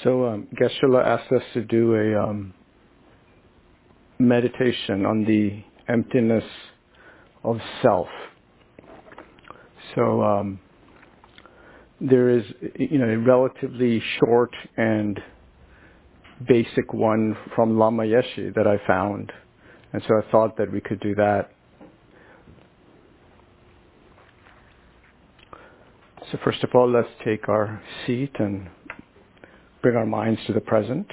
So Geshe-la asked us to do a meditation on the emptiness of self. So there is, a relatively short and basic one from Lama Yeshe that I found, and so I thought that we could do that. So first of all, let's take our seat and bring our minds to the present.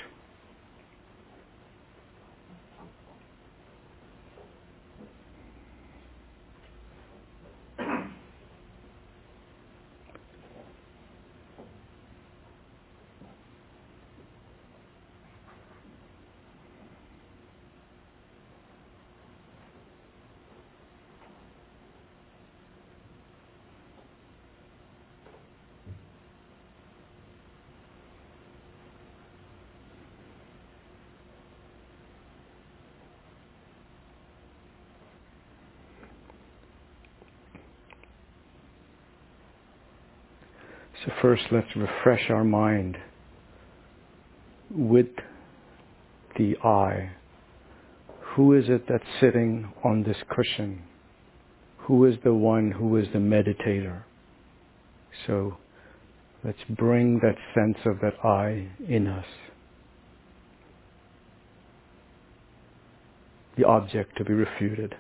So first, let's refresh our mind with the I. Who is it that's sitting on this cushion? Who is the one who is the meditator? So let's bring that sense of that I in us. The object to be refuted.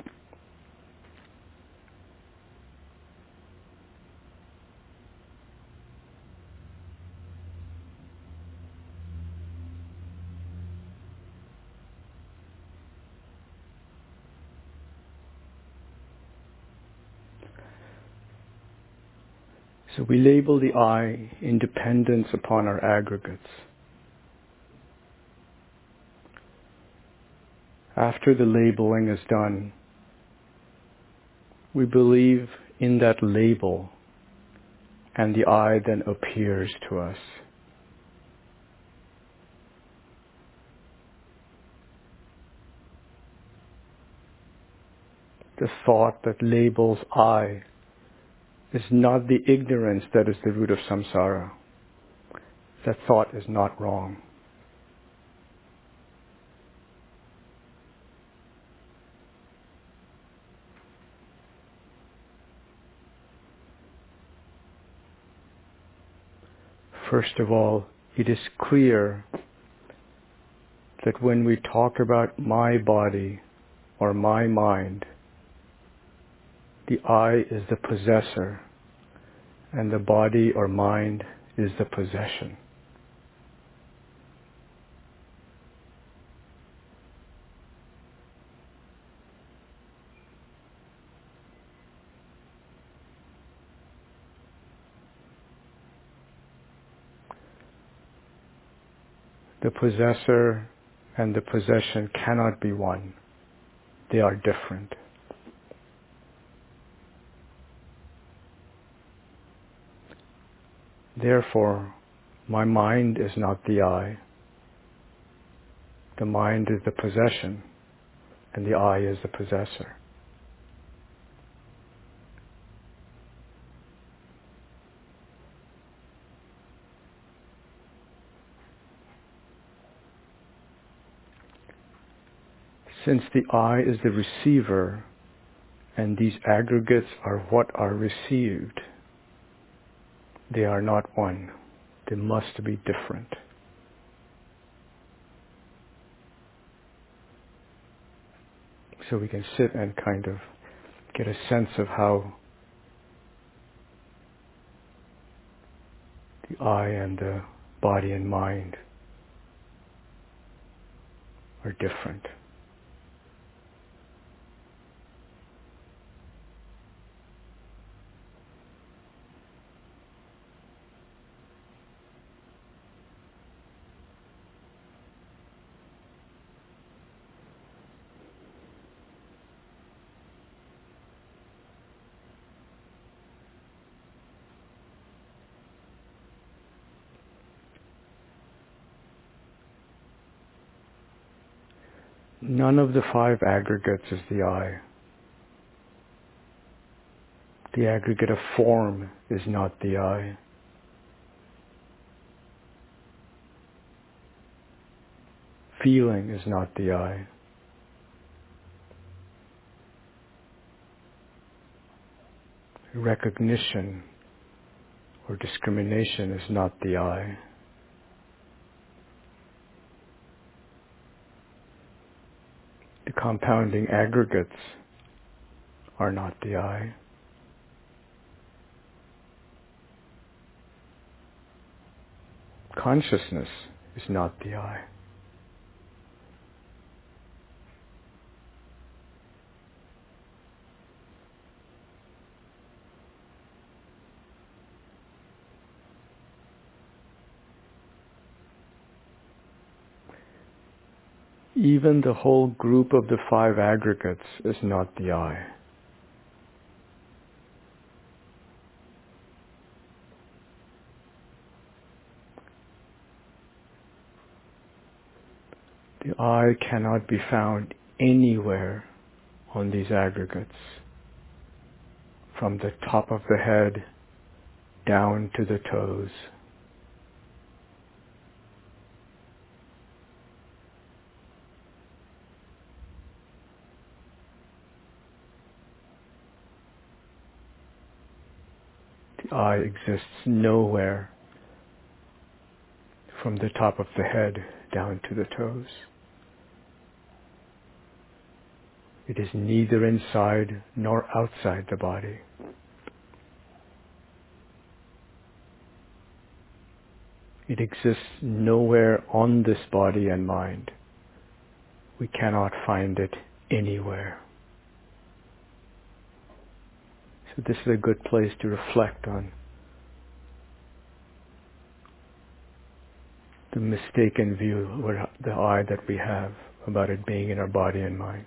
So we label the I in dependence upon our aggregates. After the labeling is done, we believe in that label, and the I then appears to us. The thought that labels I is not the ignorance that is the root of samsara. That thought is not wrong. First of all, it is clear that when we talk about my body or my mind, the I is the possessor and the body or mind is the possession. The possessor and the possession cannot be one. They are different. Therefore, my mind is not the I. The mind is the possession, and the I is the possessor. Since the I is the receiver, and these aggregates are what are received, they are not one. They must be different. So we can sit and kind of get a sense of how the I and the body and mind are different. None of the five aggregates is the I. The aggregate of form is not the I. feeling is not the I. Recognition or discrimination is not the I. The compounding aggregates are not the I. Consciousness is not the I. Even the whole group of the five aggregates is not the I. The I cannot be found anywhere on these aggregates, from the top of the head down to the toes. The I exists nowhere from the top of the head down to the toes. It is neither inside nor outside the body. It exists nowhere on this body and mind. We cannot find it anywhere. So this is a good place to reflect on the mistaken view or the I that we have about it being in our body and mind.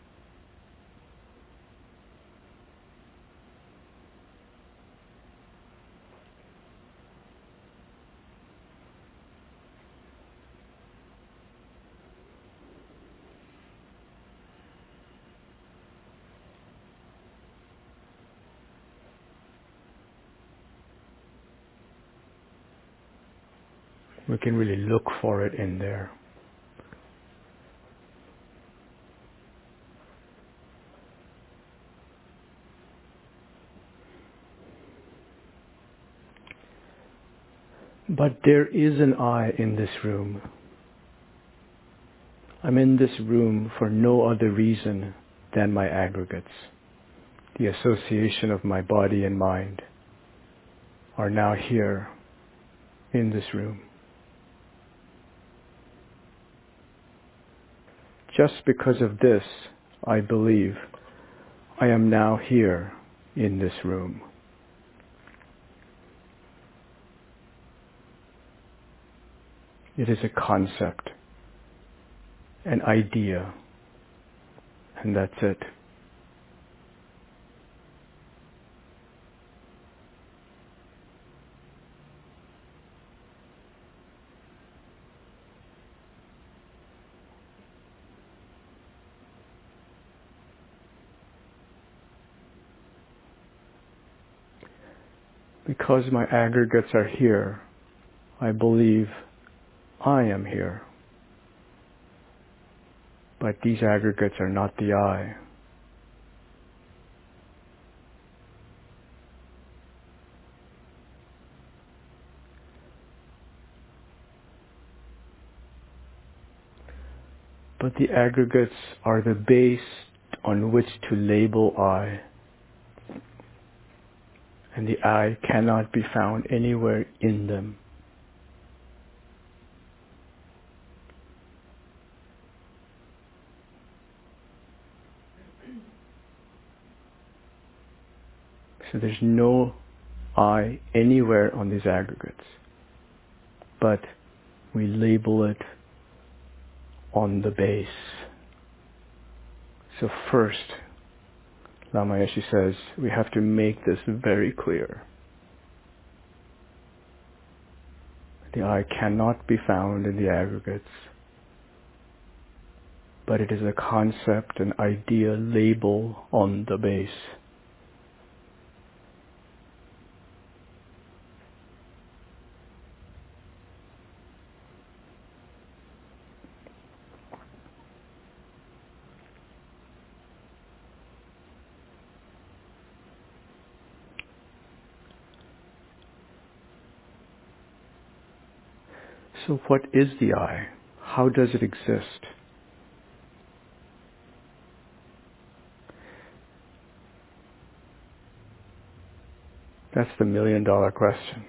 We can really look for it in there. But there is an I in this room. I'm in this room for no other reason than my aggregates. The association of my body and mind are now here in this room. Just because of this, I believe I am now here in this room. It is a concept, an idea, and that's it. Because my aggregates are here, I believe I am here. But these aggregates are not the I. But the aggregates are the base on which to label I. And the I cannot be found anywhere in them. So there's no I anywhere on these aggregates. But we label it on the base. So first, Lama Yeshe says, we have to make this very clear. The I cannot be found in the aggregates, but it is a concept, an idea, label on the base. So what is the I? How does it exist? That's the million-dollar question.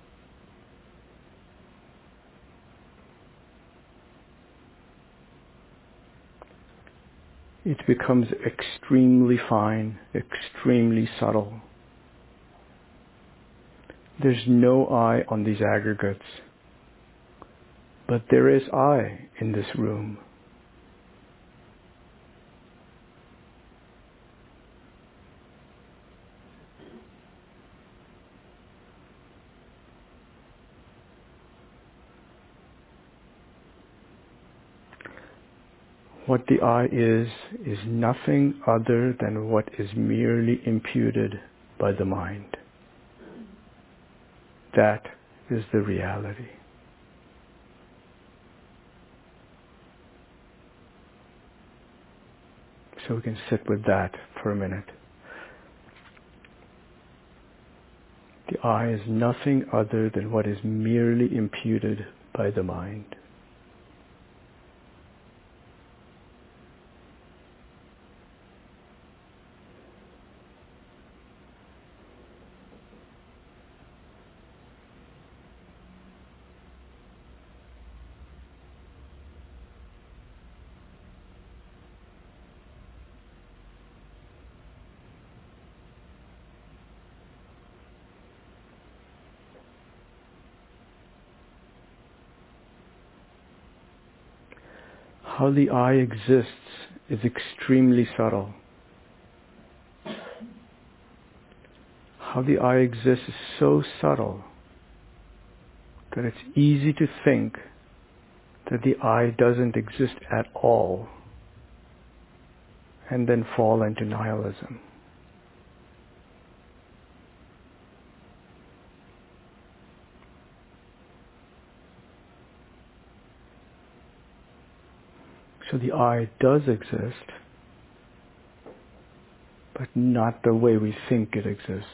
It becomes extremely fine, extremely subtle. There's no I on these aggregates, but there is I in this room. What the I is nothing other than what is merely imputed by the mind. That is the reality. So we can sit with that for a minute. The I is nothing other than what is merely imputed by the mind. How the I exists is extremely subtle. How the I exists is so subtle that it's easy to think that the I doesn't exist at all and then fall into nihilism. So the I does exist, but not the way we think it exists.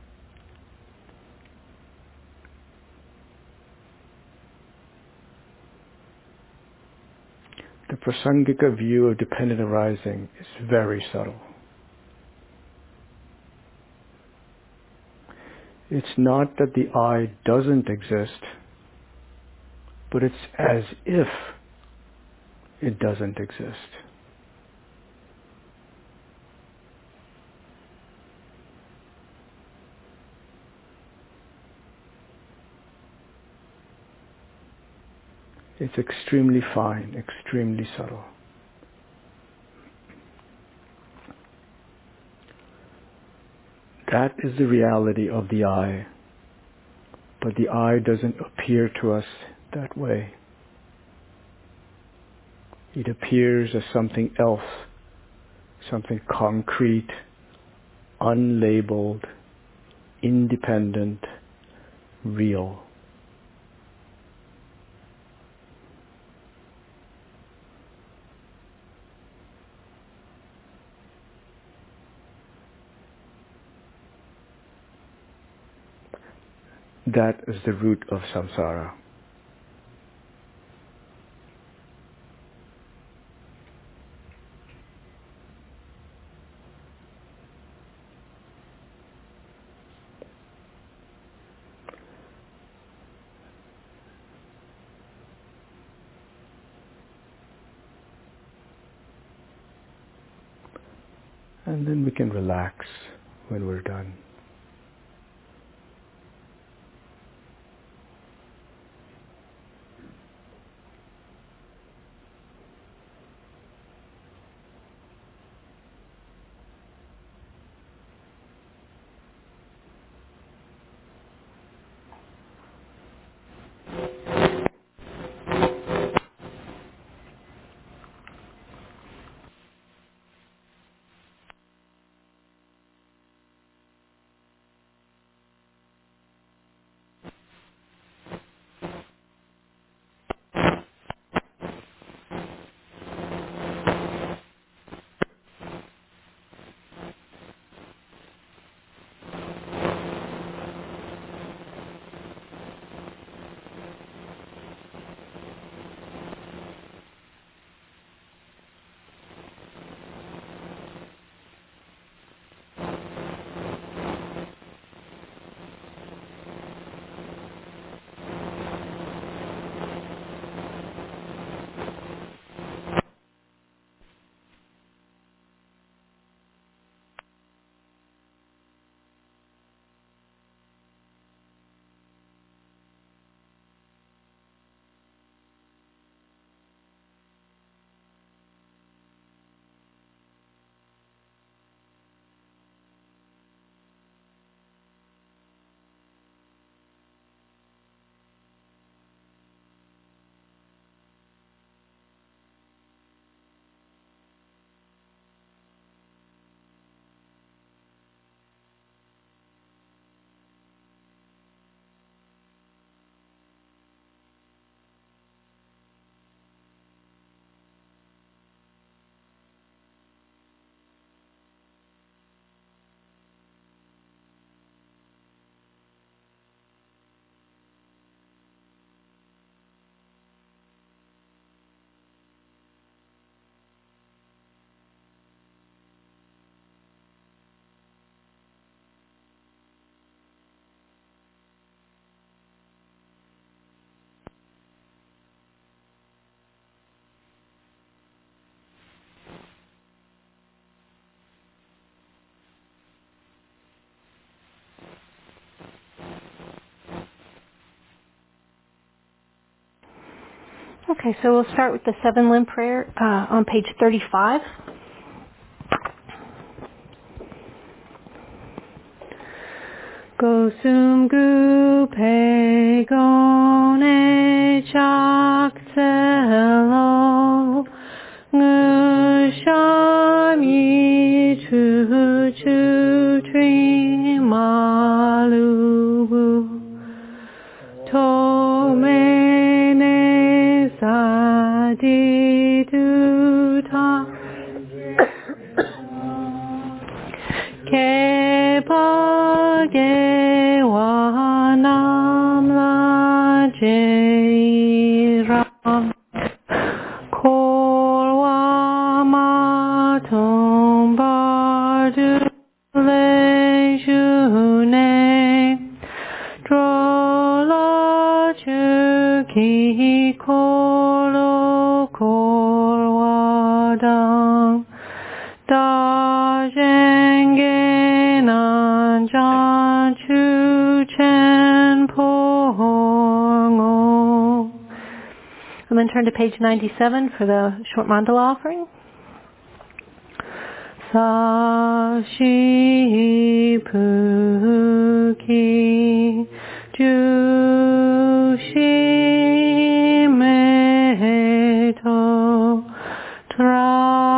The Prasangika view of dependent arising is very subtle. It's not that the I doesn't exist, but it's as if it doesn't exist. It's extremely fine, extremely subtle. That is the reality of the I, but the I doesn't appear to us that way. It appears as something else, something concrete, unlabeled, independent, real. That is the root of samsara. And then we can relax when we're done. Okay, so we'll start with the 7-limb prayer on page 35. Gosum gu pe gone chakselo ngu shami chu chu tri malubu to mene sadi tu ta ke pa ge wa nam la je ra kor wa ma tum ba du le ju ne dro la chu ki kor lo kor wa dang da jenge nan jan chu chen po ngo. And then turn to page 97 for the short mandala offering. Sa shi pu ki ju shi me to tra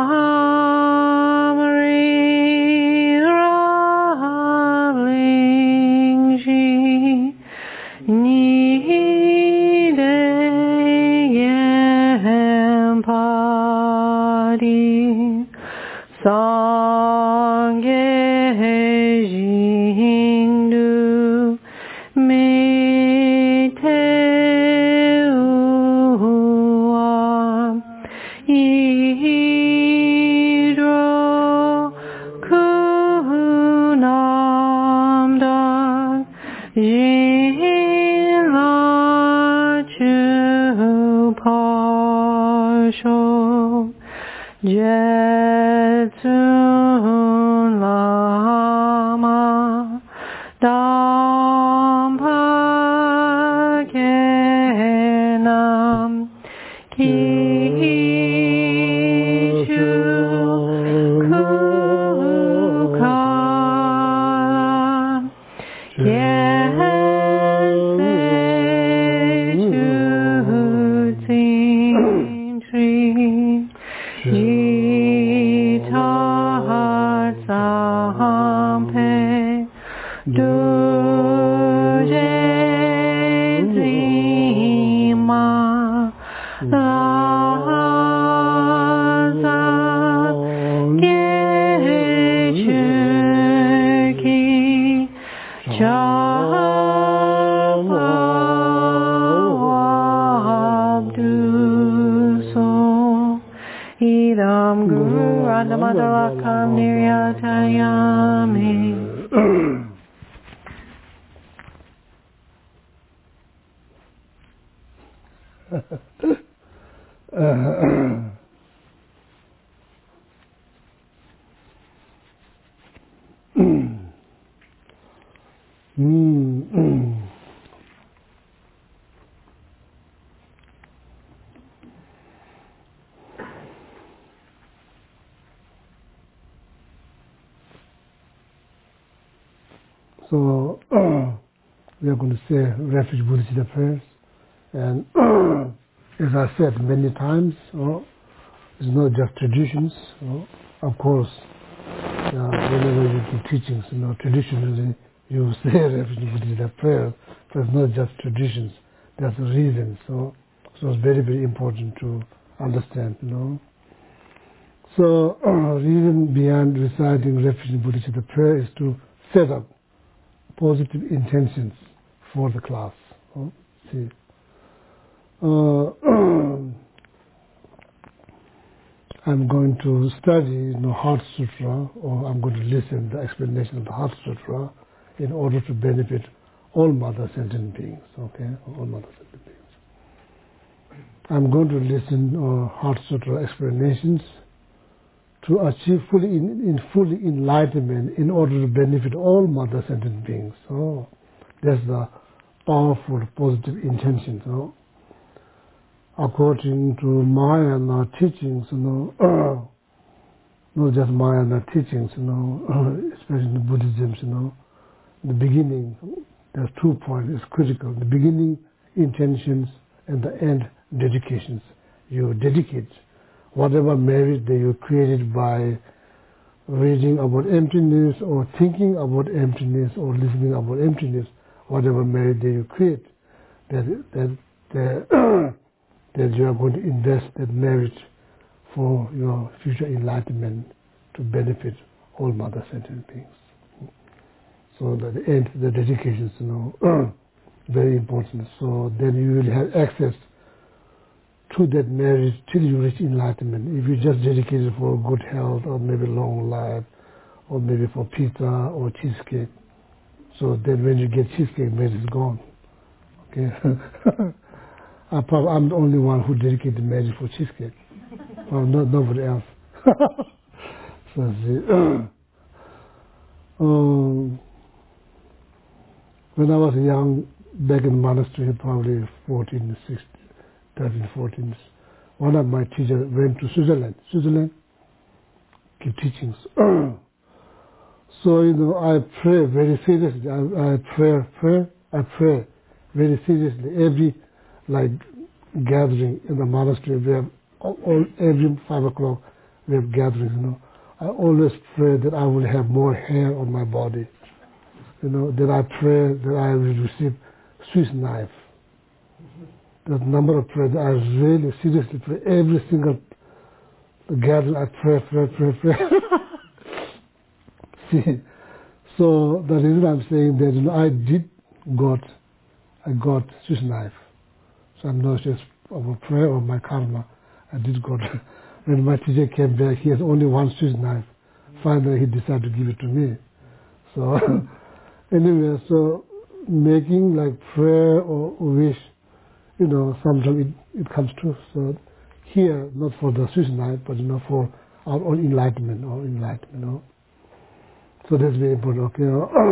So we are going to say refuge Buddhist prayers, and as I said many times, it's not just traditions. Of course, whenever you do teachings, traditionally you say refuge Buddhist prayers, but it's not just traditions. There's a reason. So it's very, very important to understand. So reason behind reciting refuge Buddhist prayer is to set up positive intentions for the class. See, I'm going to study Heart Sutra, or I'm going to listen to the explanation of the Heart Sutra in order to benefit all mother sentient beings. Okay, all mother sentient beings. I'm going to listen Heart Sutra explanations to achieve full enlightenment in order to benefit all mother sentient beings. So that's the powerful positive intention. according to Mahayana teachings, not just Mahayana teachings, especially in Buddhism, the beginning, there's 2 points, it's critical. The beginning, intentions, and the end, dedications. You dedicate whatever merit that you created by reading about emptiness or thinking about emptiness or listening about emptiness, whatever merit that you create, that you are going to invest that merit for your future enlightenment to benefit all mother sentient beings. So that the end, the dedications, very important. So then you will have access to that merit till you reach enlightenment. If you just dedicate it for good health or maybe long life or maybe for pizza or cheesecake, so then when you get cheesecake, merit is gone. Okay. I'm the only one who dedicated merit for cheesecake. Well, nobody else. So see, when I was young, back in the monastery, probably 14, 16, 13, 14, one of my teachers went to Switzerland. Switzerland give teachings. So, I pray very seriously. I pray very seriously. Every, gathering in the monastery, we have every 5 o'clock, we have gatherings, I always pray that I will have more hair on my body. That I pray that I will receive Swiss knife. The number of prayers, I really seriously pray. Every single gathering, I pray. See, so the reason I'm saying that, I got Swiss knife. So I'm not just of a prayer or my karma. I did got. When my teacher came back, he has only one Swiss knife. Finally, he decided to give it to me. So anyway, so making prayer or wish, sometimes it comes true. So here, not for the Swiss knife, but for our own enlightenment. So that's very important. Okay.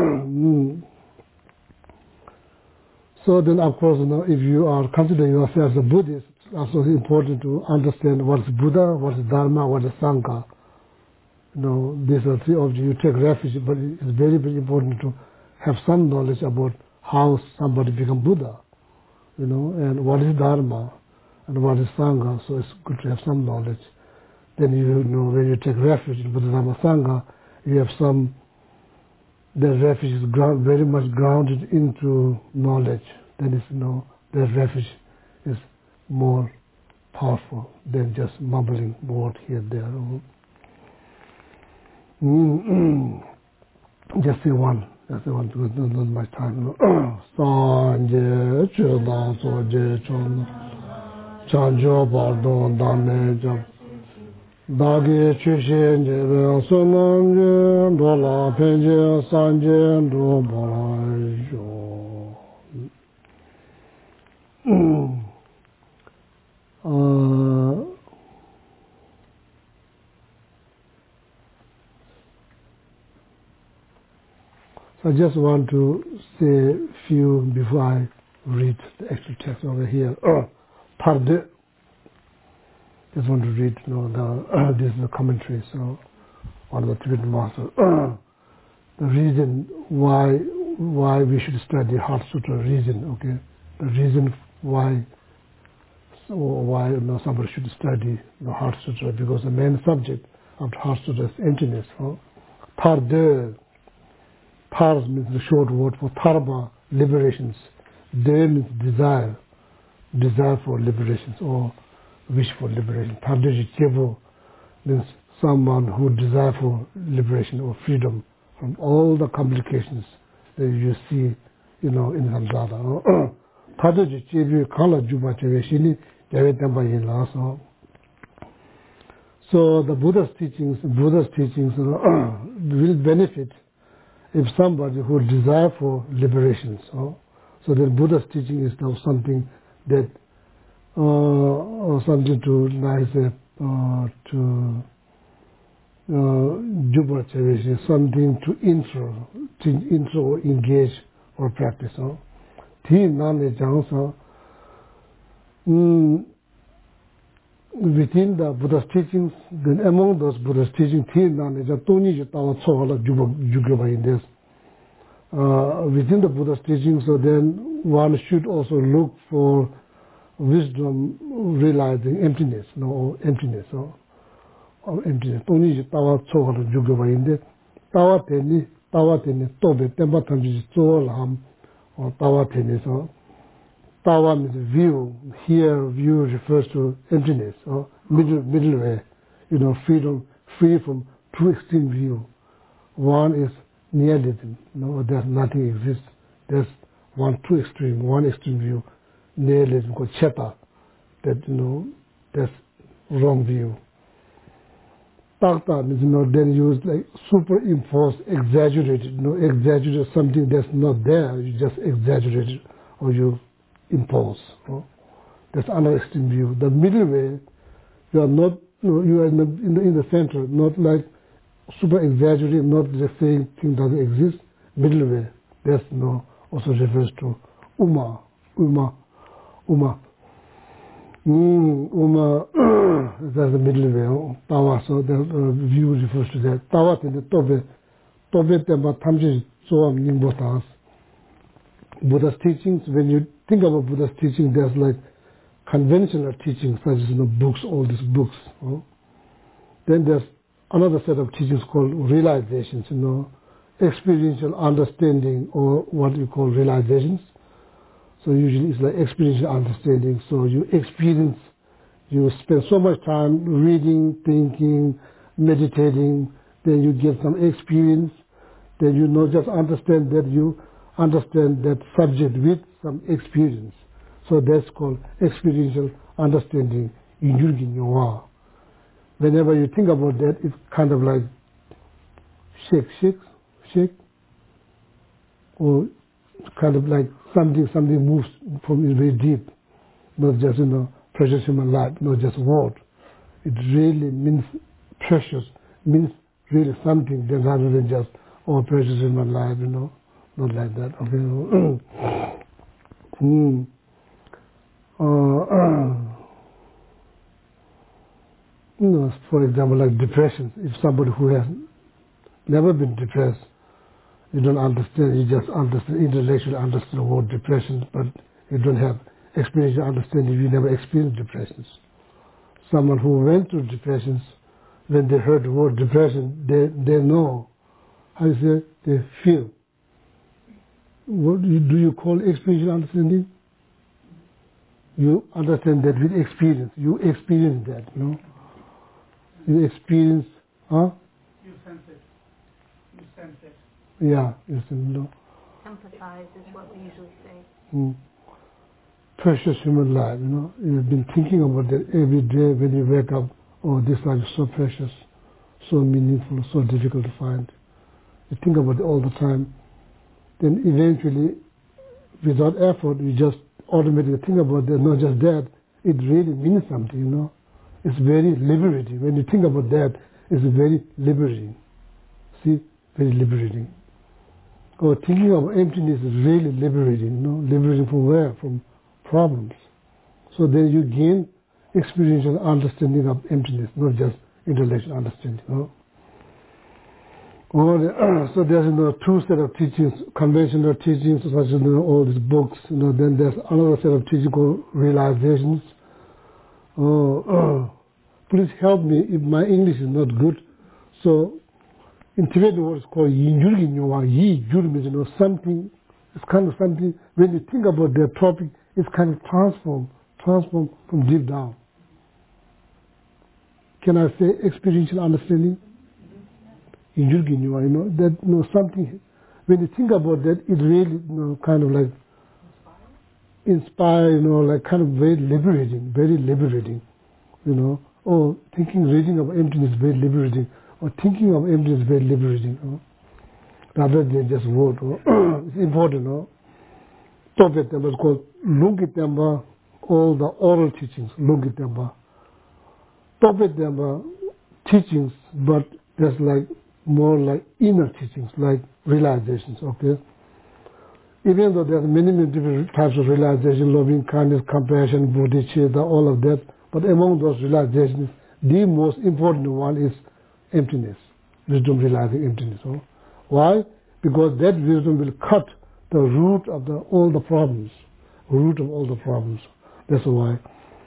So then, of course, if you are considering yourself as a Buddhist, it's also important to understand what is Buddha, what is Dharma, what is Sangha. These are 3 of you take refuge, but it's very, very important to have some knowledge about how somebody become Buddha, and what is Dharma and what is Sangha. So it's good to have some knowledge. Then when you take refuge in Buddha, Dharma, Sangha, you have the refuge is very much grounded into knowledge. That is, the refuge is more powerful than just mumbling word here and there. Just say one. That's the one because not much time. Sanje chula soje chona chanjo pardon dame jab dage chushen jebe sonanje dola penje sanje do balajo. I just want to say a few before I read the actual text over here. Part 2. Just want to read, this is the commentary, so on the Tibetan Master. The reason why we should study Heart Sutra, okay? The reason why somebody should study the Heart Sutra, because the main subject of the Heart Sutra is emptiness. Part 2. Par means the short word for Dharma, liberations. De means desire for liberations or wish for liberation. Tardeji Chevo means someone who desire for liberation or freedom from all the complications that you see, in samsara. Tardeji Chevo kala juba chewe shini jawe tempa yin la so. So the Buddha's teachings will benefit if somebody who desire for liberation. So the Buddha's teaching is now something that something to something to intro or engage or practice. Ti nane jangsa within the Buddha's teachings, then among those Buddha's teachings, within the Buddha's teachings, so then one should also look for wisdom realizing emptiness, or emptiness, or emptiness. Or Tawa means view. Here, view refers to emptiness, or middle way. Freedom, free from two extreme view. One is nihilism. That nothing exists. There's two extreme. One extreme view, nihilism called cheta. That that's wrong view. Takta means then used like superimposed, exaggerated. Exaggerate something that's not there. You just exaggerate it, or you impose. That's another extreme view. The middle way, you are not. You are in the center, not like super exaggerating, not just saying thing doesn't exist. Middle way. That's also refers to Uma. That's the middle way. Tawa, so the view refers to that. Tawa in the tobe temba tamji soam nimbotas. Buddha's teachings, when you think about Buddha's teaching, there's like conventional teachings, such as books, all these books. Then there's another set of teachings called realizations, experiential understanding, or what you call realizations. So usually it's like experiential understanding. So you experience, you spend so much time reading, thinking, meditating, then you get some experience, then you not just understand that, you understand that subject with some experience. So that's called experiential understanding. Whenever you think about that, it's kind of like shake, or kind of like something moves from very deep, not just precious human life, not just word. It really means precious, means really something rather than just precious human life, not like that. Okay. For example, like depression. If somebody who has never been depressed, you don't understand, you just understand, intellectually understand the word depression, but you don't have experiential understanding, you never experienced depressions. Someone who went through depressions, when they heard the word depression, they know, how you say, they feel. What do you call experiential understanding? You understand that with experience. You experience that, You experience, huh? You sense it. Yeah, you sense it. Empathize is what we usually say. Precious human life, You've been thinking about that every day when you wake up. Oh, this life is so precious, so meaningful, so difficult to find. You think about it all the time. Then eventually, without effort, you just automatically think about that. Not just that, it really means something, It's very liberating. When you think about that, it's very liberating. See, very liberating. Or thinking of emptiness is really liberating, Liberating from where? From problems. So then you gain experiential understanding of emptiness, not just intellectual understanding, So there's two set of teachings, conventional teachings, such as all these books. Then there's another set of teachings called realizations. Please help me if my English is not good. So in Tibetan word it's called Yinjurgi Nyowa. Yi-jur means something. It's kind of something. When you think about the topic, it's kind of transformed from deep down. Can I say experiential understanding? Yinjurgi Nyowa, that something. When you think about that, it really kind of like inspire, like kind of very liberating, Or reading of emptiness is very liberating, or thinking of emptiness is very liberating, rather than just word. It's important, Tope Temba is called Lungi Temba, all the oral teachings, Lungi Temba. Tope Temba teachings, but there's like more like inner teachings, like realizations, okay? Even though there are many different types of realization, loving kindness, compassion, bodhicitta, all of that, But among those realizations, the most important one is emptiness. Wisdom realizing emptiness. Oh. Why? Because that wisdom will cut the root of all the problems. Root of all the problems. That's why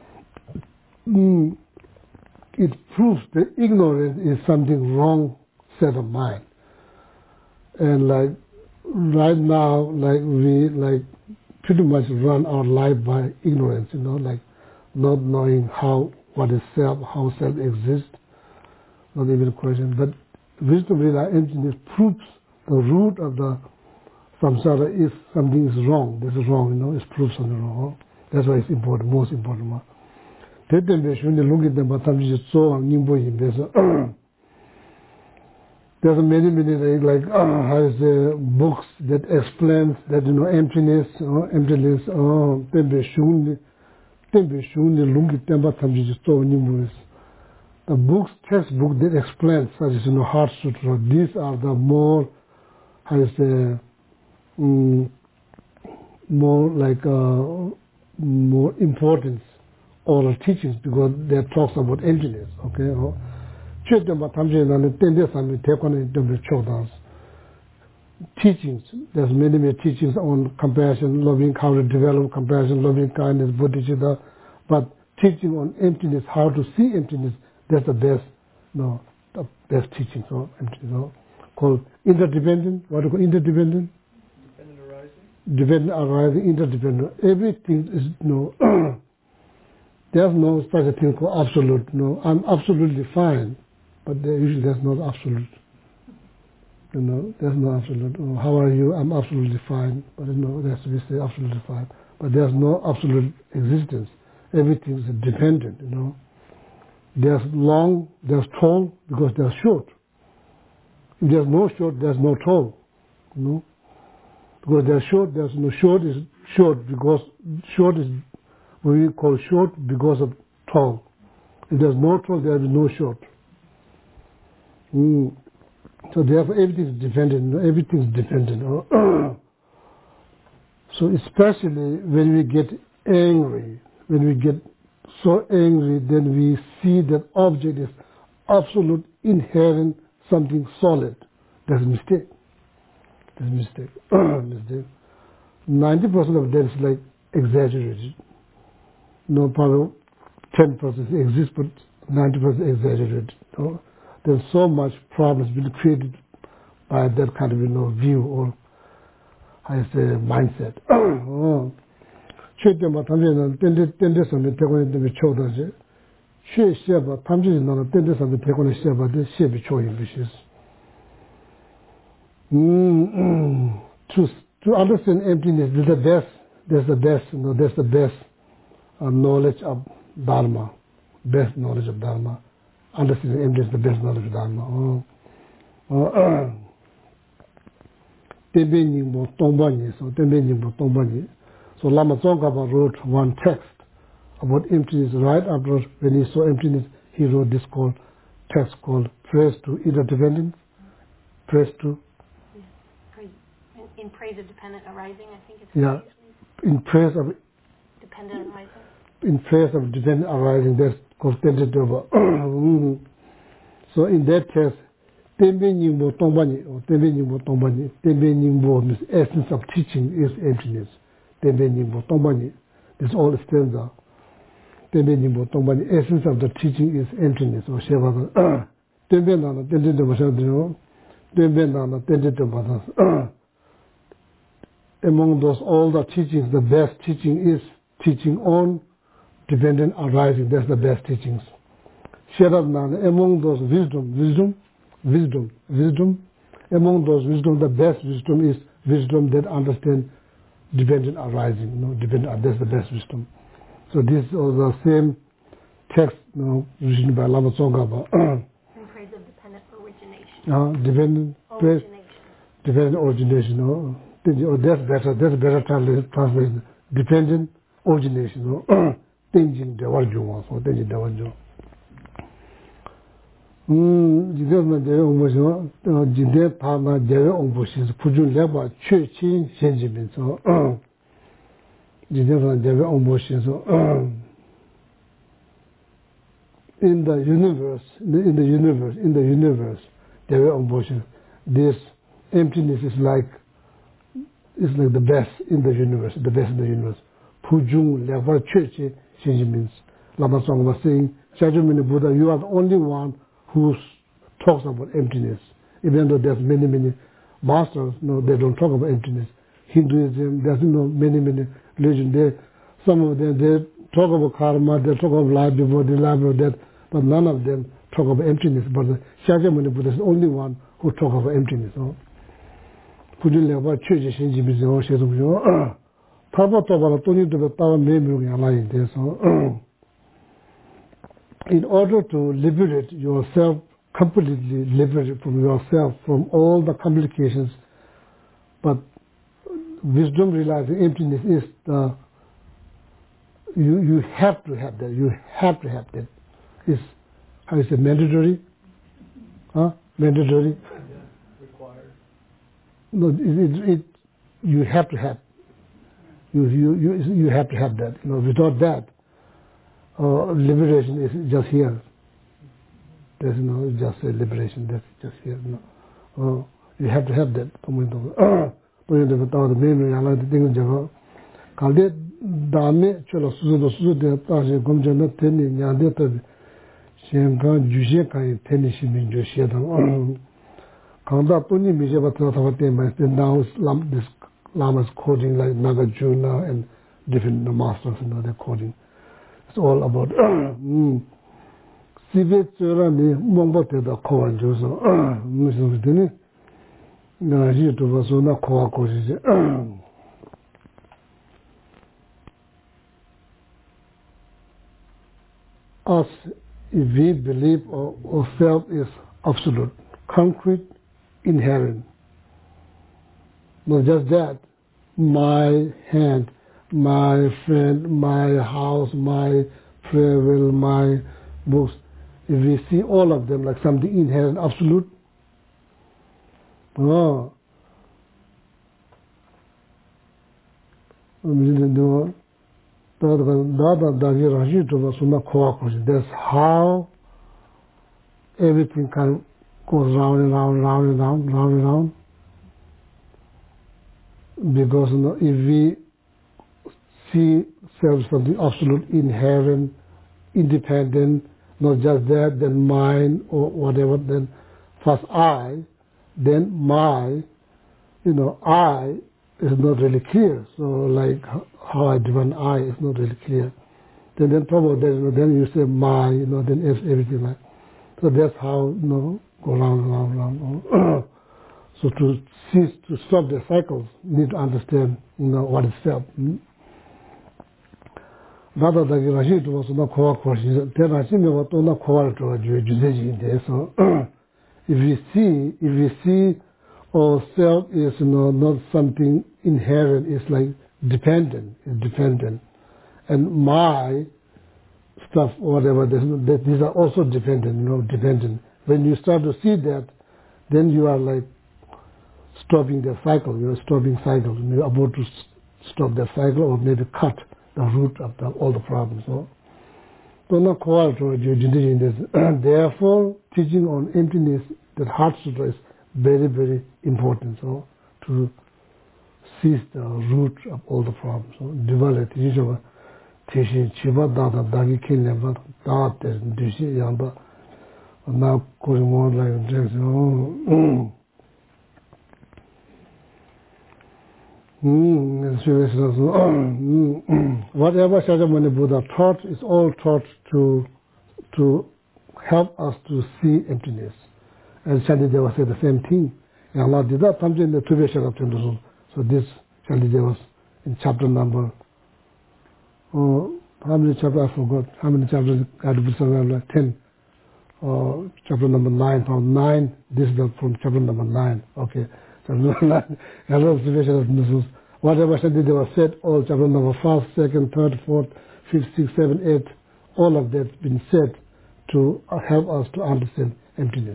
it proves that ignorance is something wrong set of mind. And like right now, like we pretty much run our life by ignorance, like not knowing what is self, how self exists, not even a question. But wisdom realizing emptiness proves the root of the samsara is something is wrong. This is wrong, it proves something wrong. That's why it's important, most important one. There's many books that explains that emptiness, the books, textbook that explains such as Heart Sutra. These are the more more importance oral teachings because they talks about emptiness. Okay. Teachings. There's many teachings on compassion, loving, how to develop compassion, loving kindness, bodhicitta. But teaching on emptiness, how to see emptiness, that's the best, the best teachings on emptiness. Called interdependent. What do you call interdependent? Dependent arising. Dependent arising, interdependent. Everything is there's no such a thing called absolute. I'm absolutely fine, but usually there's no absolute. There's no absolute. How are you? I'm absolutely fine, but that's we say absolutely fine. But there's no absolute existence. Everything is dependent. There's long, there's tall because there's short. If there's no short, there's no tall. Because there's short, there's no short is short because short is we call short because of tall. If there's no tall, there is no short. So therefore everything is dependent. Everything is dependent. So especially when we get angry, when we get so angry, then we see that object is absolute, inherent, something solid. That's a mistake. That's a mistake. 90% of that is like exaggerated. No problem. 10% exists, but 90% exaggerated. There's so much problems being created by that kind of view or I say mindset. To understand emptiness is the best. That's the best. That's the best knowledge of Dharma. Best knowledge of Dharma. Understanding emptiness is the best knowledge of Dharma. So Lama Tsongkhapa wrote one text about emptiness right after when he saw emptiness. He wrote this text called Praise to Interdependence. Praise to. In praise of dependent arising, I think it's. Yeah, in praise of. Dependent arising. In praise of dependent arising, that's called tentative. So in that text, Tenpe Nyingbo Tongpani, or Tenpe Nyingbo Tongpani, Tenpe Nyingbo means essence of teaching is emptiness. Tenpe Nyingbo Tongpani, this all stanza. Tenpe Nyingbo Tongpani, essence of the teaching is emptiness, or Shevaka. Tenpe Nana, Tentative Vashadino, Tenpe Nana, Tentative Vadas. Among those, all the teachings, the best teaching is teaching on dependent arising. That's the best teachings. Sheragnana, among those wisdom. Among those wisdom, the best wisdom is wisdom that understands dependent arising. That's the best wisdom. So this is the same text written by Lama Tsongkhapa. In praise of dependent origination. Dependent origination. That's better. That's better translation. Dependent origination. Tenjing Dewarjo. So Tenjing Dewarjo. Jidema Deve Omboshi, Jinde Pama Deve Omboshi, Pujun Leba, Chue Chin Shenjimin. So Jidema Deve Omboshi. So in the universe, there were emotions. This emptiness is like the best in the universe, the best in the universe. Pujung levar cheche means Lama Song was saying, Shakyamuni Buddha, you are the only one who talks about emptiness. Even though there's many masters, no, they don't talk about emptiness. Hinduism, there's many religions there. Some of them they talk about karma, they talk about life before the life or death, but none of them talk about emptiness. But Shakyamuni Buddha is the only one who talks about emptiness. Pujung levar cheche shinji means in order to liberate yourself, completely liberate from yourself, from all the complications, but wisdom realizing emptiness is you have to have that. You have to have that. It's, how you say, mandatory? Mandatory? Required. No, you have to have. You have to have that. Without that, liberation is just here. There's no just a liberation. That's just here. You have to have that. The memory, I like the things. Kalde dame chola suzu de taje gomjana teni nyande tabi shenka juje kai teni shimin jo shedam. Kanda tuni mije batna tawate mas. Now this Lama's coding like Nagarjuna and different masters, they're coding. It's all about Sivet Chorani Mombote the Koan Joso. Muslim Naji to Vasuna Koa Koshi. Us, if we believe ourselves is absolute, concrete, inherent. Not just that, my hand, my friend, my house, my prayer will, my books, if we see all of them like something inherent, absolute, that's how everything can go round and round. Because if we see self something absolute, inherent, independent, not just that, then mine or whatever, then first I, then my, I is not really clear. So like how I define I is not really clear. Then probably then you say my, then everything like. So that's how go round. So to stop the cycles, need to understand, what is self. Rather than Rashi to was not core question, then I think what on a core to a so if we see ourself is not something inherent, it's like dependent, and my stuff, whatever, these are also dependent. When you start to see that, then you are like stopping the cycle, stopping cycle. You're about to stop the cycle or maybe cut the root of all the problems. Therefore, teaching on emptiness, that Heart Sutra is very, very important. So to seize the root of all the problems. So develop teaching chiba dada dagi kineba dada dishi yamba now going more like this. Whatever Shakyamuni Buddha taught is all taught to help us to see emptiness. And Shantideva said the same thing. And Allah did that something in the previous chapter. So this Shantideva was in chapter number, how many chapters I forgot? How many chapters I had to put somewhere like 10. Chapter number 9, from 9, this is from chapter number 9. Okay. Whatever Shantideva said, all chapter number 1st, 2nd, 3rd, 4th, 5th, 6th, 7th, 8th, all of that's been said to help us to understand emptiness.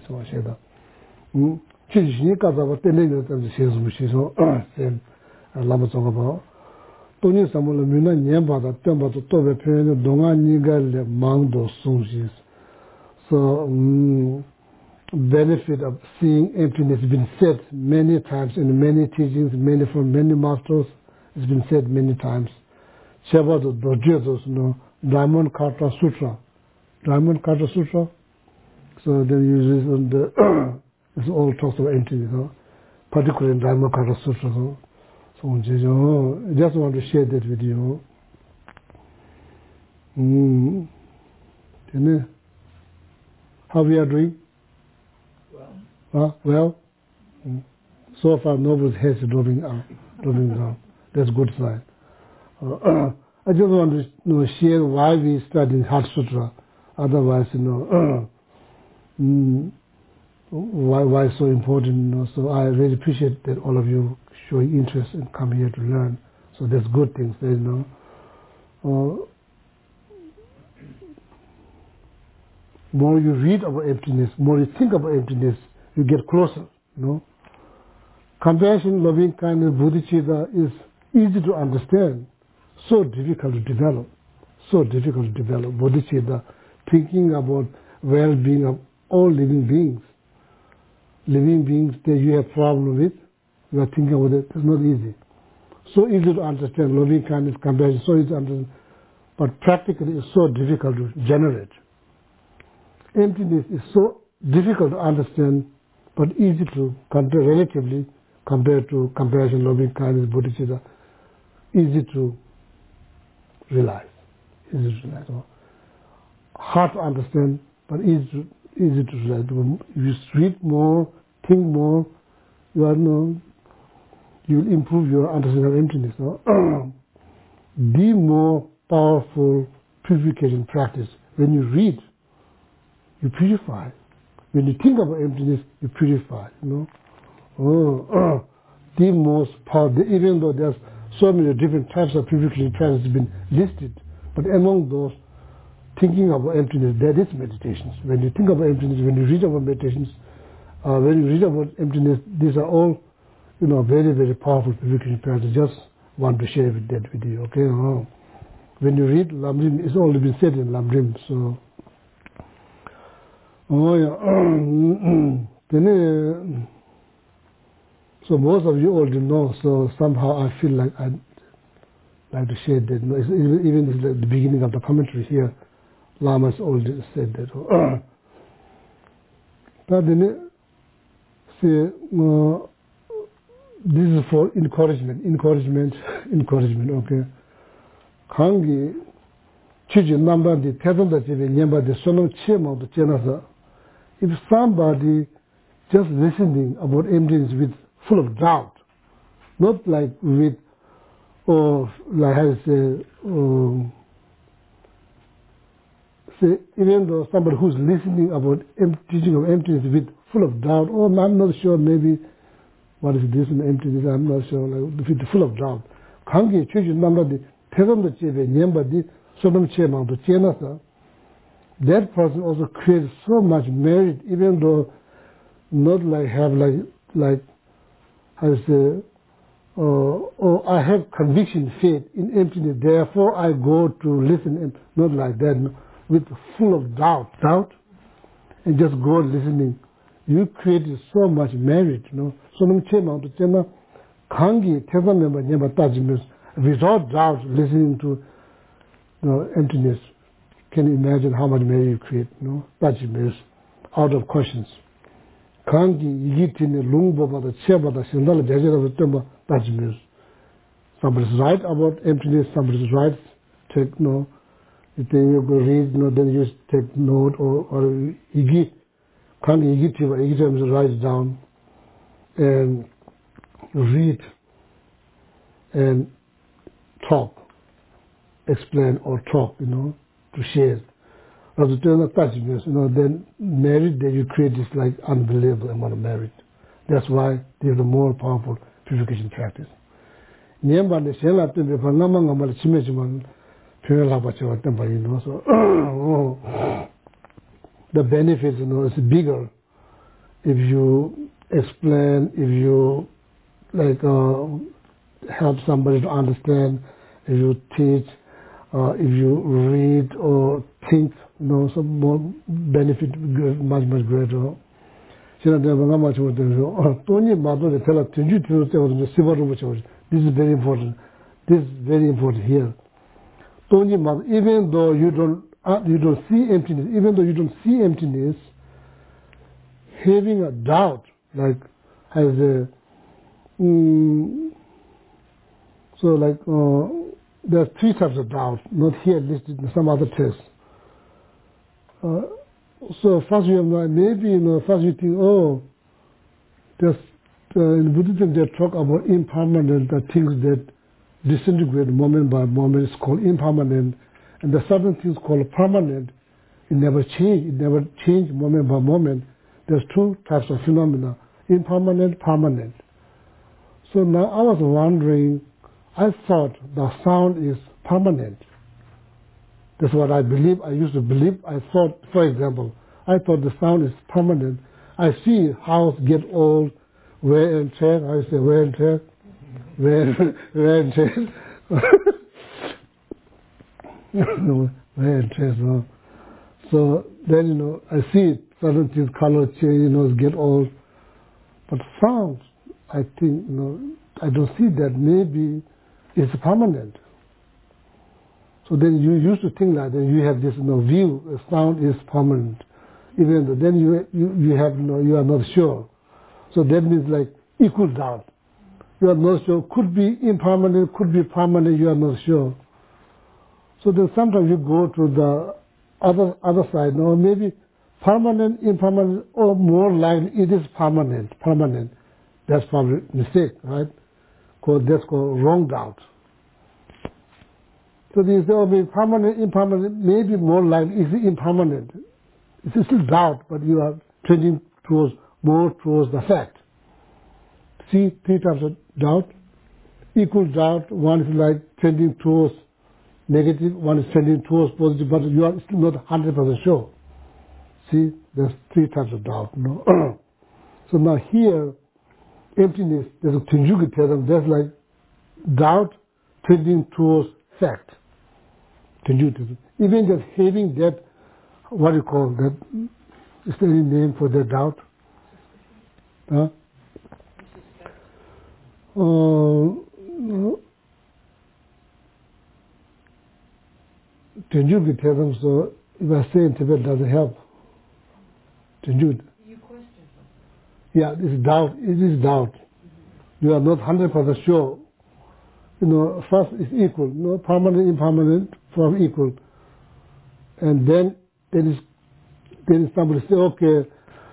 So, benefit of seeing emptiness has been said many times in many teachings, from many masters. It's been said many times. Shabbat Dojedos, Diamond Karta Sutra. Diamond Karta Sutra. So they use it on the, it's all talks about emptiness, particularly in Diamond Karta Sutra. So I just want to share that with you. How we are doing? Well? So far nobody's head is dropping down. That's a good sign. I just want to share why we study Heart Sutra. Otherwise, why it's so important. So I really appreciate that all of you showing interest and coming here to learn. So that's good things, more you read about emptiness, more you think about emptiness, you get closer, Compassion, loving kindness, bodhicitta is easy to understand, so difficult to develop. Bodhicitta, thinking about well-being of all living beings. Living beings that you have problem with, you are thinking about it, it's not easy. So easy to understand, loving kindness, compassion, so easy to understand, but practically it's so difficult to generate. Emptiness is so difficult to understand, but easy to compare relatively compared to compassion, loving kindness, bodhicitta, easy to realize. Hard to understand, but easy to realize. If you read more, think more, you will improve your understanding of emptiness. The more powerful purification practice. When you read, you purify. When you think about emptiness, you purify. The most powerful, even though there's so many different types of purification practices been listed, but among those, thinking about emptiness, that is meditations. When you think about emptiness, when you read about meditations, when you read about emptiness, these are all, very, very powerful purification practices. Just want to share that with you, okay? When you read Lamrim, it's already been said in Lamrim, so. So most of you already know, so somehow I feel like I'd like to share that. Even at the beginning of the commentary here, Lamas already said that. But then, say, this is for encouragement, okay. Kangi, chiji namba di tezonda jive nyamba di sono chema to chenasa. If somebody just listening about emptiness with full of doubt, not like with, like I say, even though somebody who's listening about teaching of emptiness with full of doubt, I'm not sure, maybe, what is this in emptiness, I'm not sure, like, with full of doubt. Kangi chuji namba di tezonda jive nyamba di sono chema to chenasa. That person also creates so much merit, even though not like have like I say, I have conviction, faith in emptiness. Therefore, I go to listen, and not like that, with full of doubt, and just go listening. You created so much merit, So no chema to chema, kangi teza member nyamba tajimus without doubt, listening to emptiness. Can you imagine how much merit you create? Tajimus, out of questions. Kangi yigitine lungboba the cheba the shendala jajara the temba tajimus. Somebody's right about emptiness, somebody's right, take no. If you go read, then you just take note or igi. Kangi yigitiva, yigitiva write down and read and talk, explain or talk, to share. As to turn of tajimus, then merit that you create is like unbelievable amount of merit. That's why there's a more powerful purification practice. Nyamba shela tembe panama ngamal chimechiman purela bacha temba, so the benefits, is bigger if you explain, if you help somebody to understand, if you teach, if you read or think some more benefit, much greater. This is very important. This is very important here. Even though you don't see emptiness, having a doubt, like has a there are three types of doubt, not here listed in some other text. So first you have maybe first you think, there's in Buddhism they talk about impermanent, the things that disintegrate moment by moment is called impermanent, and the certain things called permanent. It never change moment by moment. There's two types of phenomena: impermanent, permanent. So now I was wondering, I thought the sound is permanent. That's what I believe. I used to believe. I thought, for example, I thought the sound is permanent. I see house get old, wear and tear. I say wear and tear, wear and tear. Wear and tear. So then I see certain things, color change, get old. But sound, I think I don't see that. Maybe it's permanent. So then you used to think like that. You have this view. Sound is permanent. Even though then you have you are not sure. So that means like equal doubt. You are not sure. Could be impermanent. Could be permanent. You are not sure. So then sometimes you go to the other side. No, maybe permanent, impermanent, or more likely it is permanent. Permanent. That's probably mistake, right? That's called wrong doubt. So they say, maybe permanent, impermanent, maybe more likely is impermanent. It's still doubt, but you are trending more towards the fact. See, three types of doubt. Equal doubt, one is like trending towards negative, one is trending towards positive, but you are still not 100% sure. See, there's three types of doubt. So now here, emptiness, there's a Tenjuki theorem, there's like doubt trending towards fact. Tenjuki. Even just having that, what do you call that? Is there any name for that doubt? Tenjuki theorem, so if I say in Tibet, doesn't help. Tenjuki. You question. Yeah, it's doubt. It is doubt. Mm-hmm. You are not 100% sure. First is equal. Permanent, impermanent, from equal. And then somebody say, okay,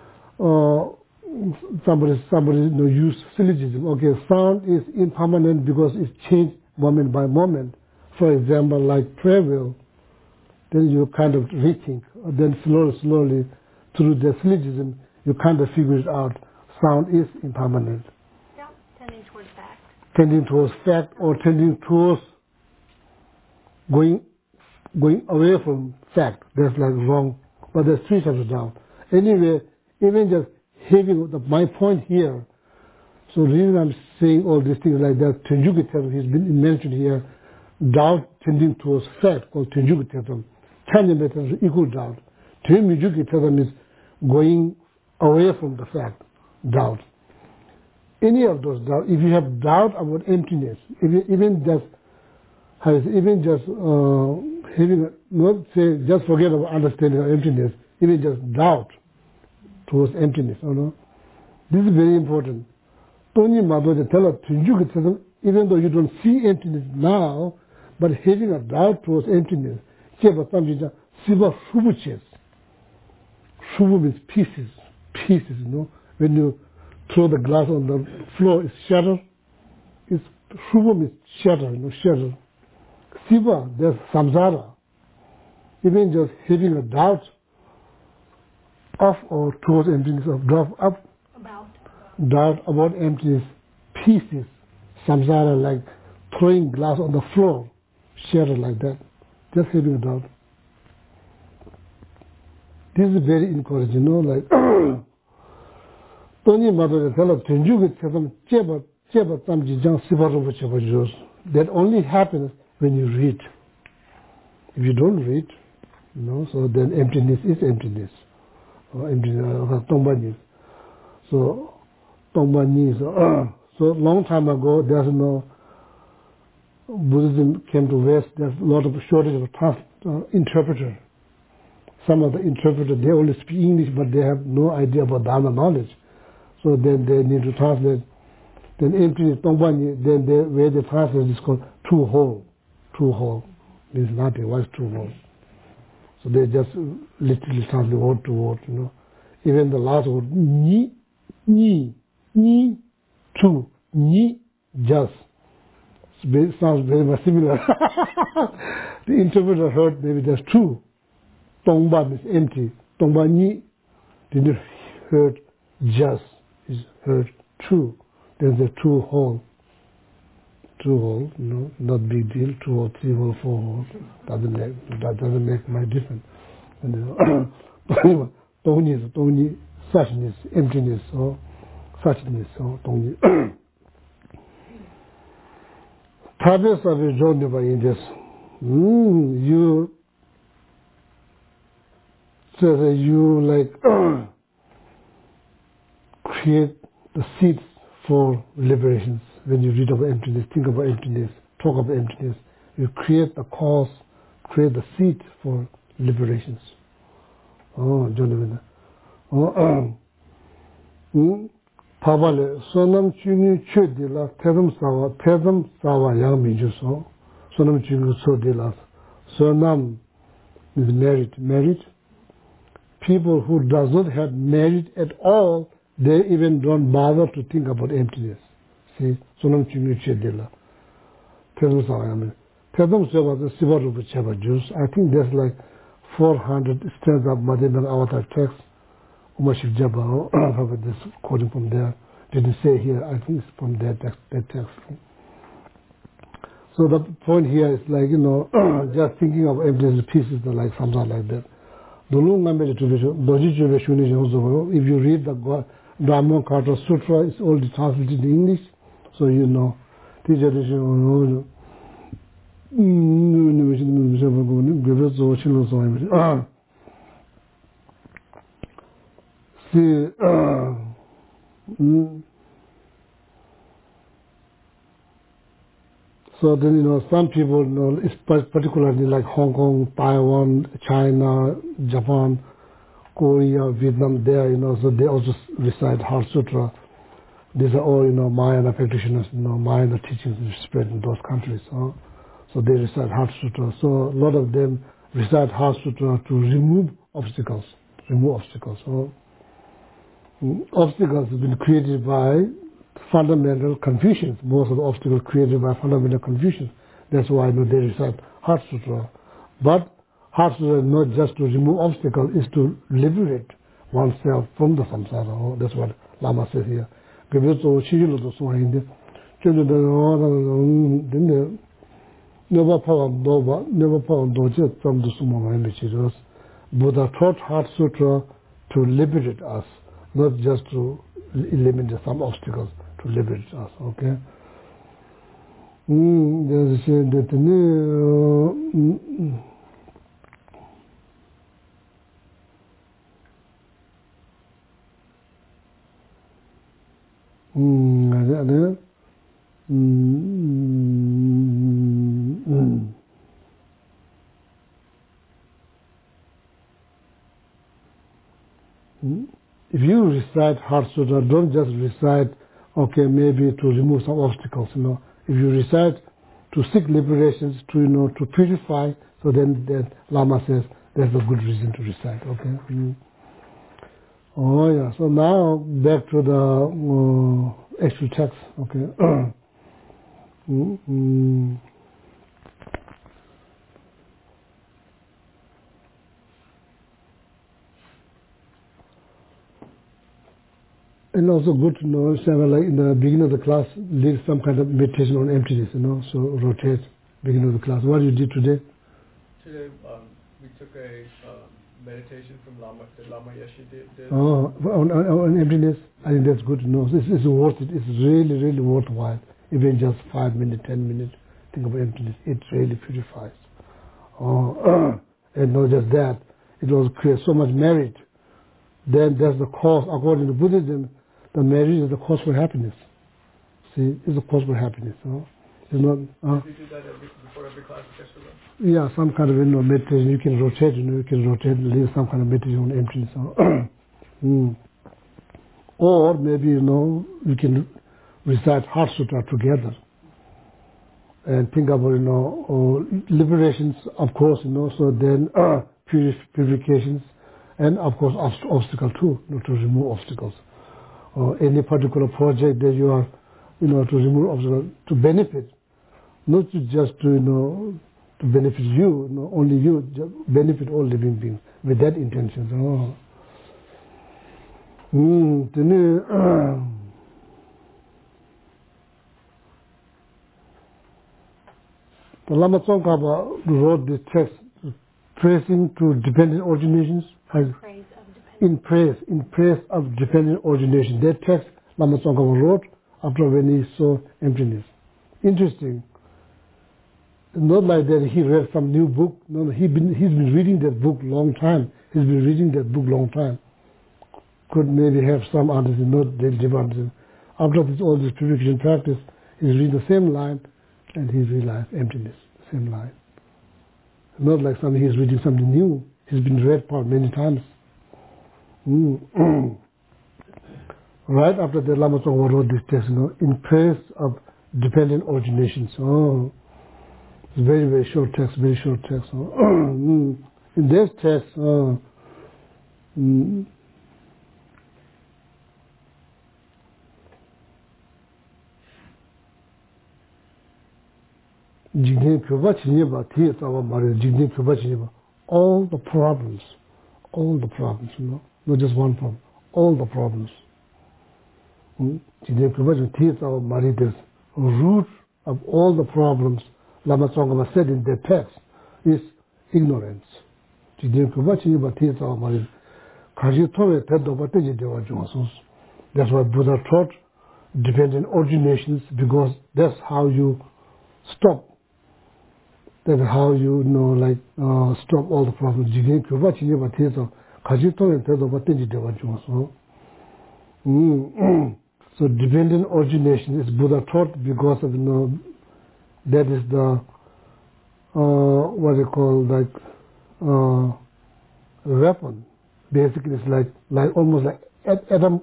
somebody use syllogism. Okay, sound is impermanent because it's changed moment by moment. For example, like prayer wheel, then you kind of rethink. Then slowly, through the syllogism, you kind of figure it out. Sound is impermanent. Yeah, tending towards fact. Tending towards fact or tending towards going away from fact. That's like wrong. But there's three types of doubt. Anyway, even just having my point here, so the reason I'm saying all these things like that, Tenjuki theorem has been mentioned here, doubt tending towards fact, called Tenjuki theorem. Tangent theorem is equal doubt. Tenjuki theorem is going away from the fact, doubt. Any of those doubts, if you have doubt about emptiness, even just having not say just forget about understanding of emptiness, even just doubt towards emptiness. This is very important. Tony Madoja tell us, even though you don't see emptiness now, but having a doubt towards emptiness, Siva Shubuches. Shubu means pieces, When you throw the glass on the floor, it's shattered. Shubu means shatter, shatter. Siva, there's samsara. Even just having a doubt of or towards emptiness, of doubt about emptiness, pieces, samsara, like throwing glass on the floor, shatter like that. Just having a doubt. This is very encouraging, like Tony Mother tell us that only happens when you read. If you don't read, you know. So then emptiness is emptiness. Emptiness, Tongpa. So Tongpa Ni. So long time ago, there's no Buddhism came to West. There's a lot of shortage of interpreter. Some of the interpreters, they only speak English, but they have no idea about Dharma knowledge. So then they need to translate. Then emptiness, Tongpa Ni, then where they translate is called true whole. True whole means nothing. What is true whole? So they just literally translate word to word, you know. Even the last word, ni, true, ni, just. Sounds very much similar. The interpreter heard maybe that's true. Tongpa means empty. Tongpa ni didn't heard just, is heard true. There's a true whole. True whole, you know, not big deal. 2 or 3 or 4 whole. That doesn't make much difference. And Tongni, suchness, emptiness, or suchness, or Tongni. Tabias of your journey by in this. You say that you like create the seeds for liberations. When you read about emptiness, think about emptiness, talk about emptiness, you create the cause, create the seed for liberations. Oh, Jonathan. Pabale, Sonam Chuni Chudila, Tedam Sawa Yang Mijuso, Sonam Chuni Sodila. Sonam is merit. People who does not have merit at all, they even don't bother to think about emptiness. See, Sonam Chuni Chudila, Tedam Sawa Yang. Tedam Sawa the Sivarupa Chaba Jews. I think there's like 400 strands of Madhyamaka Avatar text. Umashik Jabba, this quoting from there, didn't say here, I think it's from that text. So the point here is like, you know, just thinking of emptiness pieces like something like that. If you read the Dhamma Karta Sutra, it's all translated in English, so you know. See, so then, you know, some people, you know, particularly like Hong Kong, Taiwan, China, Japan, Korea, Vietnam, there, you know, so they also recite Heart Sutra. These are all, you know, Mahayana practitioners, you know, Mahayana teachings spread in those countries. So they recite Heart Sutra. So a lot of them recite Heart Sutra to remove obstacles. So obstacles have been created by fundamental confusions. Most of the obstacles created by fundamental confusions. That's why, you know, they recite Heart Sutra. But Heart Sutra is not just to remove obstacles, it's to liberate oneself from the samsara. That's what Lama says here. Buddha taught Heart Sutra to liberate us, not just to eliminate some obstacles, to liberate us, okay? There's that if you recite Heart Sutra, don't just recite, okay, maybe to remove some obstacles, you know. If you recite to seek liberations, to, you know, to purify, so then Lama says that's a good reason to recite, okay? Oh yeah, so now back to the actual text, okay? And also good to know, like in the beginning of the class, did some kind of meditation on emptiness, you know, so rotate, beginning of the class. What you did today? Today, we took a meditation from Lama Yeshe did. Oh, on emptiness. I think that's good to know. It's worth it. It's really, really worthwhile. Even just 5 minutes, 10 minutes, think about emptiness. It really purifies. Oh, And not just that, it also creates so much merit. Then that's the cause, according to Buddhism, the marriage is the cause for happiness. See, it's the cause for happiness. It's not. You do that before every class of festival? Yeah, some kind of meditation. You can rotate. You can rotate, leave some kind of meditation on emptiness. Or maybe you can recite Heart Sutra together and think about liberations, of course. So then purifications, and of course obstacle too, to remove obstacles. Or any particular project that you are, to remove obstacles to benefit, not to just to benefit you, only you, just benefit all living beings with that intention. The Lama Tsongkhapa wrote this text tracing to dependent originations in praise of dependent origination. That text Lama Tsongkhapa wrote after when he saw emptiness. Interesting. Not like that he read some new book. No, he's been reading that book long time. Could maybe have some understanding, not deep understanding. After all this purification practice, he's reading the same line, and he realized emptiness, same line. Not like he's reading something new. He's been read for many times. Right after the Lama Tsongkhapa wrote this text, in praise of dependent originations. It's very, very short text, In this text, all the problems, not just one problem, all the problems. The root of all the problems, Lama Tsongkhapa said in the text, is ignorance. That's why Buddha taught dependent originations, because that's how you stop. That's how you stop all the problems. So dependent origination is Buddha taught because of that is the what they call weapon. Basically, it's like almost like atom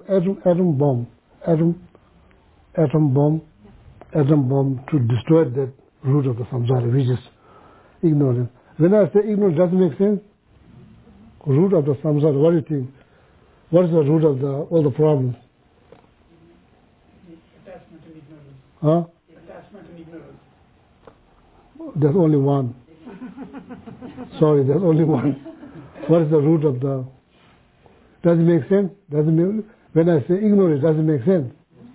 bomb to destroy that root of the samsara, which is ignorance. When I say ignorance, does it make sense? Root of the samsara. What do you think? What is the root of all the problems? Attachment and ignorance. Huh? Attachment and ignorance. There's only one. Sorry, there's only one. What is the root of the... Does it make sense? When I say ignorance, does it make sense?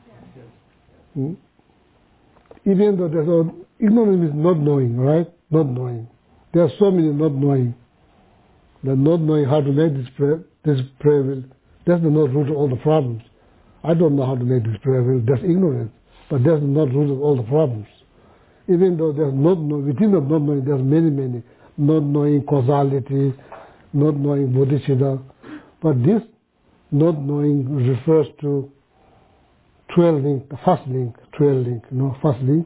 Even though ignorance is not knowing, right? Not knowing. There are so many not knowing. The not knowing how to make this prayer will, that's the not root of all the problems. I don't know how to make this prayer will, that's ignorance. But that's the not root of all the problems. Even though there's not knowing, within the not knowing, there's many, not knowing causality, not knowing bodhicitta. But this not knowing refers to 12 link, the first link, 12 link, first link.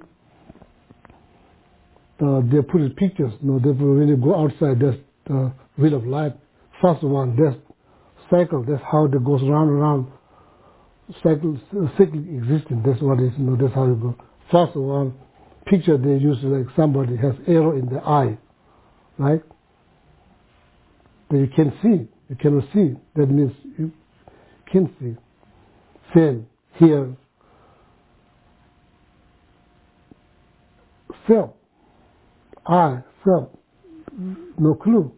They put in pictures, when you go outside, that's the wheel of life. First one, that's cycle, that's how it goes round, cyclic existence, that's what it is, that's how it goes. First one, picture they use like somebody has arrow in the eye, right? That you can see, you cannot see, that means you can see. Feel, hear, self, I, self, no clue.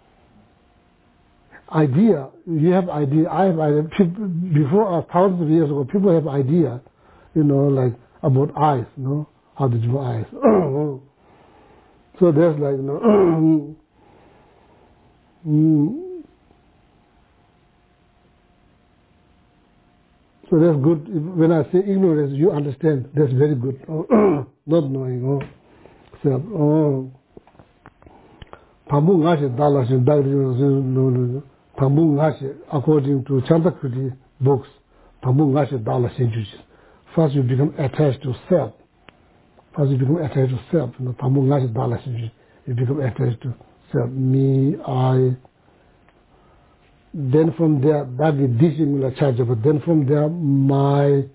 Idea, you have idea, I have idea. Before thousands of years ago, people have idea, like about eyes, how to do eyes. So there's like, so that's good. When I say ignorance, you understand. That's very good. Not knowing. Tambu Ngashi Dalashin Dagri Tambu Ngashi, according to Chantakudi books, Tambu Ngashi Dalashin. First you become attached to self. First you become attached to self. Tambu Ngashi Dalashin. You become attached to self. Me, I. Then from there, that is dishing will charge. But then from there, my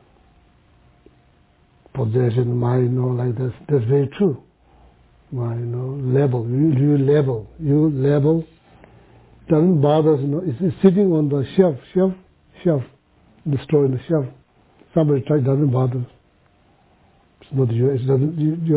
possession, my, like this. That's very true. My, label. You label. Doesn't bother us, It's sitting on the shelf. The store in the shelf. Somebody tries, doesn't bother us. It's not you. It doesn't.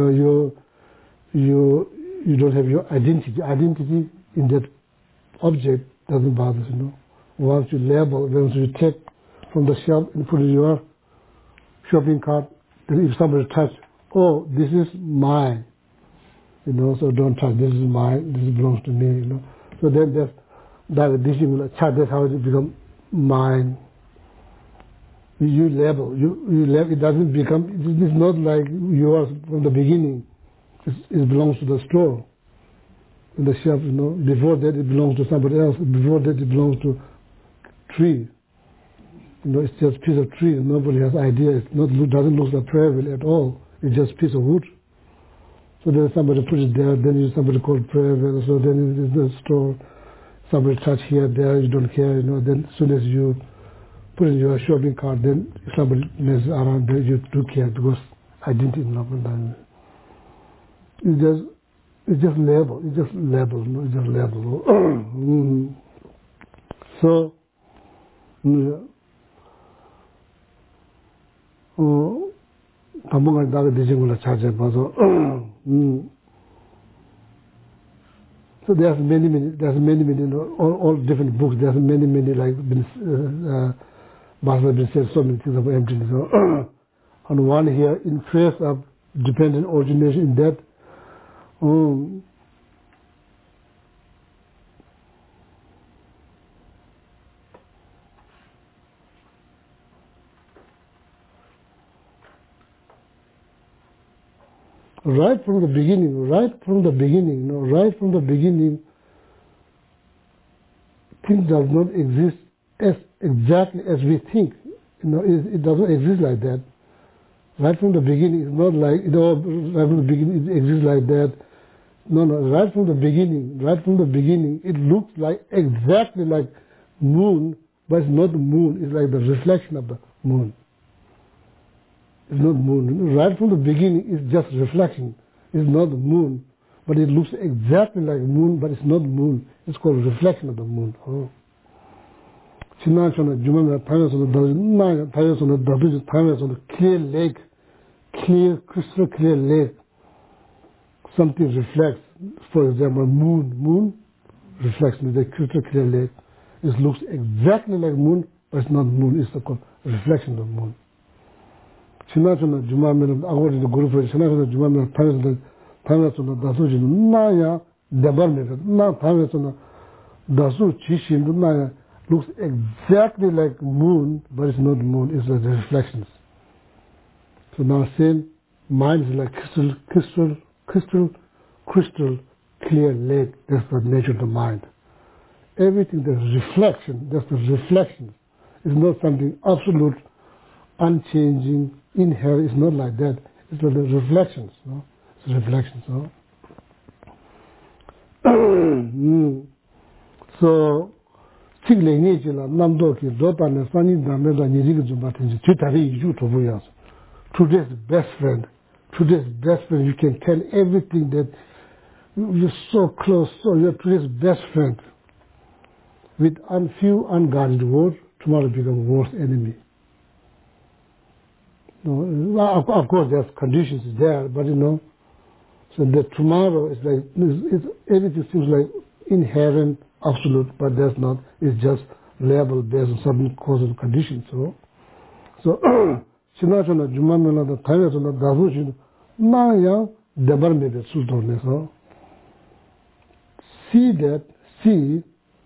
You don't have your identity. Identity in that object doesn't bother us, Once you label, once you take from the shelf and put in your shopping cart, then if somebody touches, oh, this is mine, so don't touch. This is mine. This belongs to me, So then that's how it becomes mine. You label. You label. It doesn't become. It is not like yours from the beginning. It belongs to the store. In the shelf, Before that it belongs to somebody else. Before that it belongs to tree. It's just a piece of tree. Nobody has idea. Doesn't look like prayer wheel at all. It's just a piece of wood. So then somebody puts it there. Then somebody called prayer wheel. So then it is the store. Somebody touch here, there. You don't care. Then as soon as you put in your shopping cart, then if somebody messes around there, you do care because identity is not done. It's just label. It's just label. It's just label. So, tambunga daga dijingula charge bazo. So there's many, all different books. There's many like Master been said so many things about emptiness. On one here, in trace of dependent origination, in that. Right from the beginning, things does not exist exactly as we think. It doesn't exist like that. Right from the beginning, it's not like, right from the beginning it exists like that. No, right from the beginning, it looks like exactly like moon, but it's not the moon, it's like the reflection of the moon. It's not moon. Right from the beginning, it's just reflection. It's not the moon, but it looks exactly like moon, but it's not moon. It's called reflection of the moon. Clear lake, crystal clear lake. Something reflects. For example, moon reflects in the crystal clear lake. It looks exactly like moon, but it's not moon. It's called reflection of the moon. According to the Guru Prayer, looks exactly like moon, but it's not moon, it's like the reflections. So now saying mind is like crystal clear lake. That's the nature of the mind. Everything that's reflection, that's the reflections. It's not something absolute, unchanging, inherent. It's not like that. It's like the reflections. It's reflections. So, today's best friend, you can tell everything that you're so close, so you're today's best friend. With few unguarded words, tomorrow become worst enemy. Of course, there's conditions there, but so that tomorrow is like, everything seems like inherent, absolute, but that's not. It's just label based on certain causes and conditions. So, Chinachana Jumamela, the Tayatana Davuchin, Maya, Debarme, Sultan. See that, see,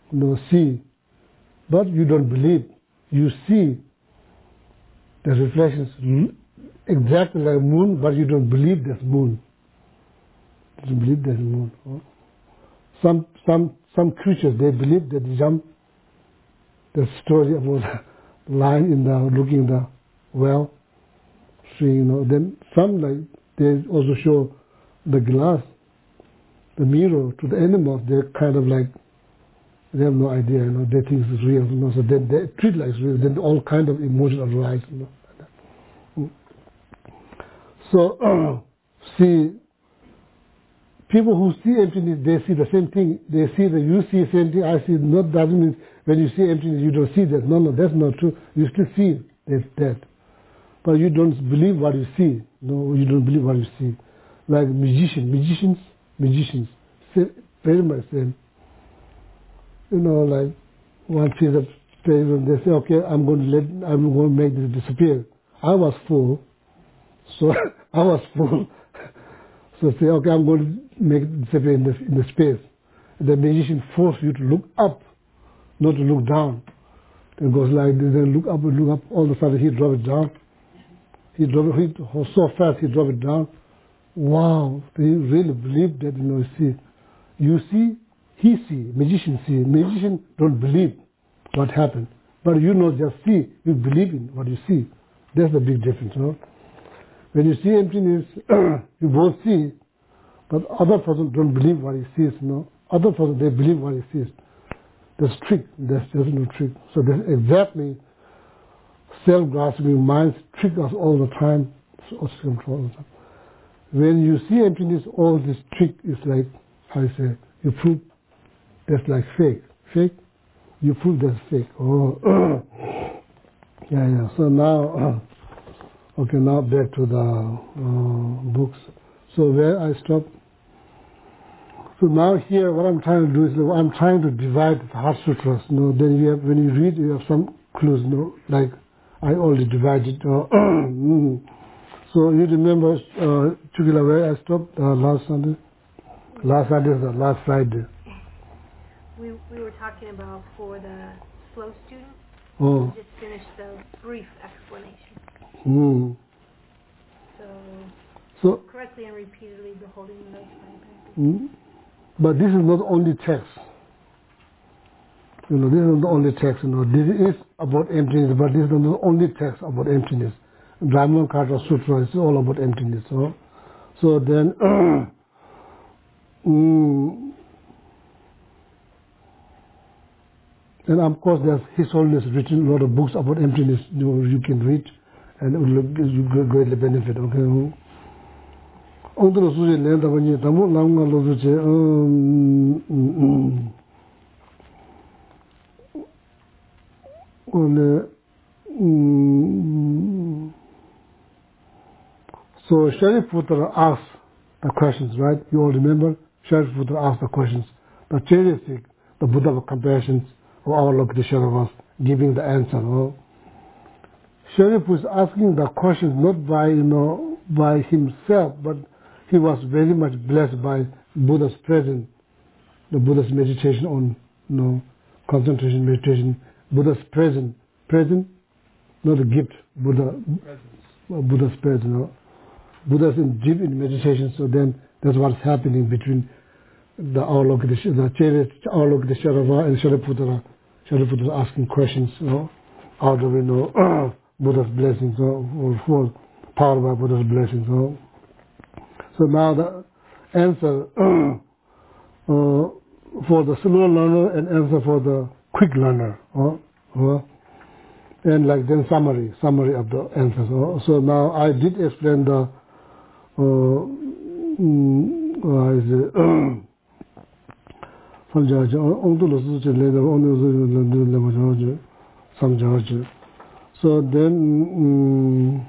but you don't believe. You see the reflections exactly like moon, but you don't believe there's moon. You don't believe there's moon. some creatures, they believe that jump the story about the lion in the looking the well, seeing, then some like they also show the glass, the mirror to the animals. They're kind of like they have no idea, they think it's real, so then they treat like it's real. Then all kind of emotions arise, So see, people who see emptiness, they see the same thing. They see that you see the same thing, I see. Not doesn't mean when you see emptiness you don't see that. No, that's not true. You still see that, but you don't believe what you see. No, you don't believe what you see. Like magicians, very much same. Like one piece of paper, they say, okay, I'm going to make this disappear. I was full, so I was full. So say, okay, I'm going to make it disappear in the space. The magician forces you to look up, not to look down. It goes like this, then look up, all of a sudden he drop it down. He so fast he drop it down. Wow, they really believe that, you see, he see, magician see. Magician don't believe what happened. But just see, you believe in what you see. That's the big difference, When you see emptiness, you both see, but other person don't believe what he sees, Other person, they believe what he sees. That's trick. There's no trick. So that's exactly self-grasping minds trick us all the time. When you see emptiness, all this trick is like, how you say, you prove that's like fake. Fake, you prove that's fake. Oh, yeah. So now, okay, now back to the books. So where I stopped. So now here, what I'm trying to do is, I'm trying to divide the Heart Sutras. Then you have, when you read, you have some clues. Like I already divided. So you remember, Chukila, where I stopped last Sunday? Last Sunday is the last Friday. We were talking about for the slow students. Oh. We just finished the brief explanation. So correctly and repeatedly beholding the notes. But this is not only text. This is not the only text. This is about emptiness, but this is not the only text about emptiness. Brahmana Sutra is all about emptiness. So then, and of course, there's His Holiness written a lot of books about emptiness. You can read, and it will give you greatly benefit. Okay. Ondro suje lenda bani tamu langa lo suje so Shariputra asked the questions, right? You all remember? Shariputra asked the questions. The Charistic, the Buddha of compassion, or our Lokiteshvara giving the answer. Shariputra is asking the questions not by himself, but he was very much blessed by Buddha's presence, the Buddha's meditation on concentration meditation. Buddha's presence, not a gift. Buddha's presence. Buddha's deep in meditation. So then that's what's happening between the Avalokiteshvara and Shariputra. Shariputra asking questions. How do we know Buddha's blessings or powered by Buddha's blessings? So now the answer for the slow learner and answer for the quick learner. And like then summary of the answers. So now I did explain the so then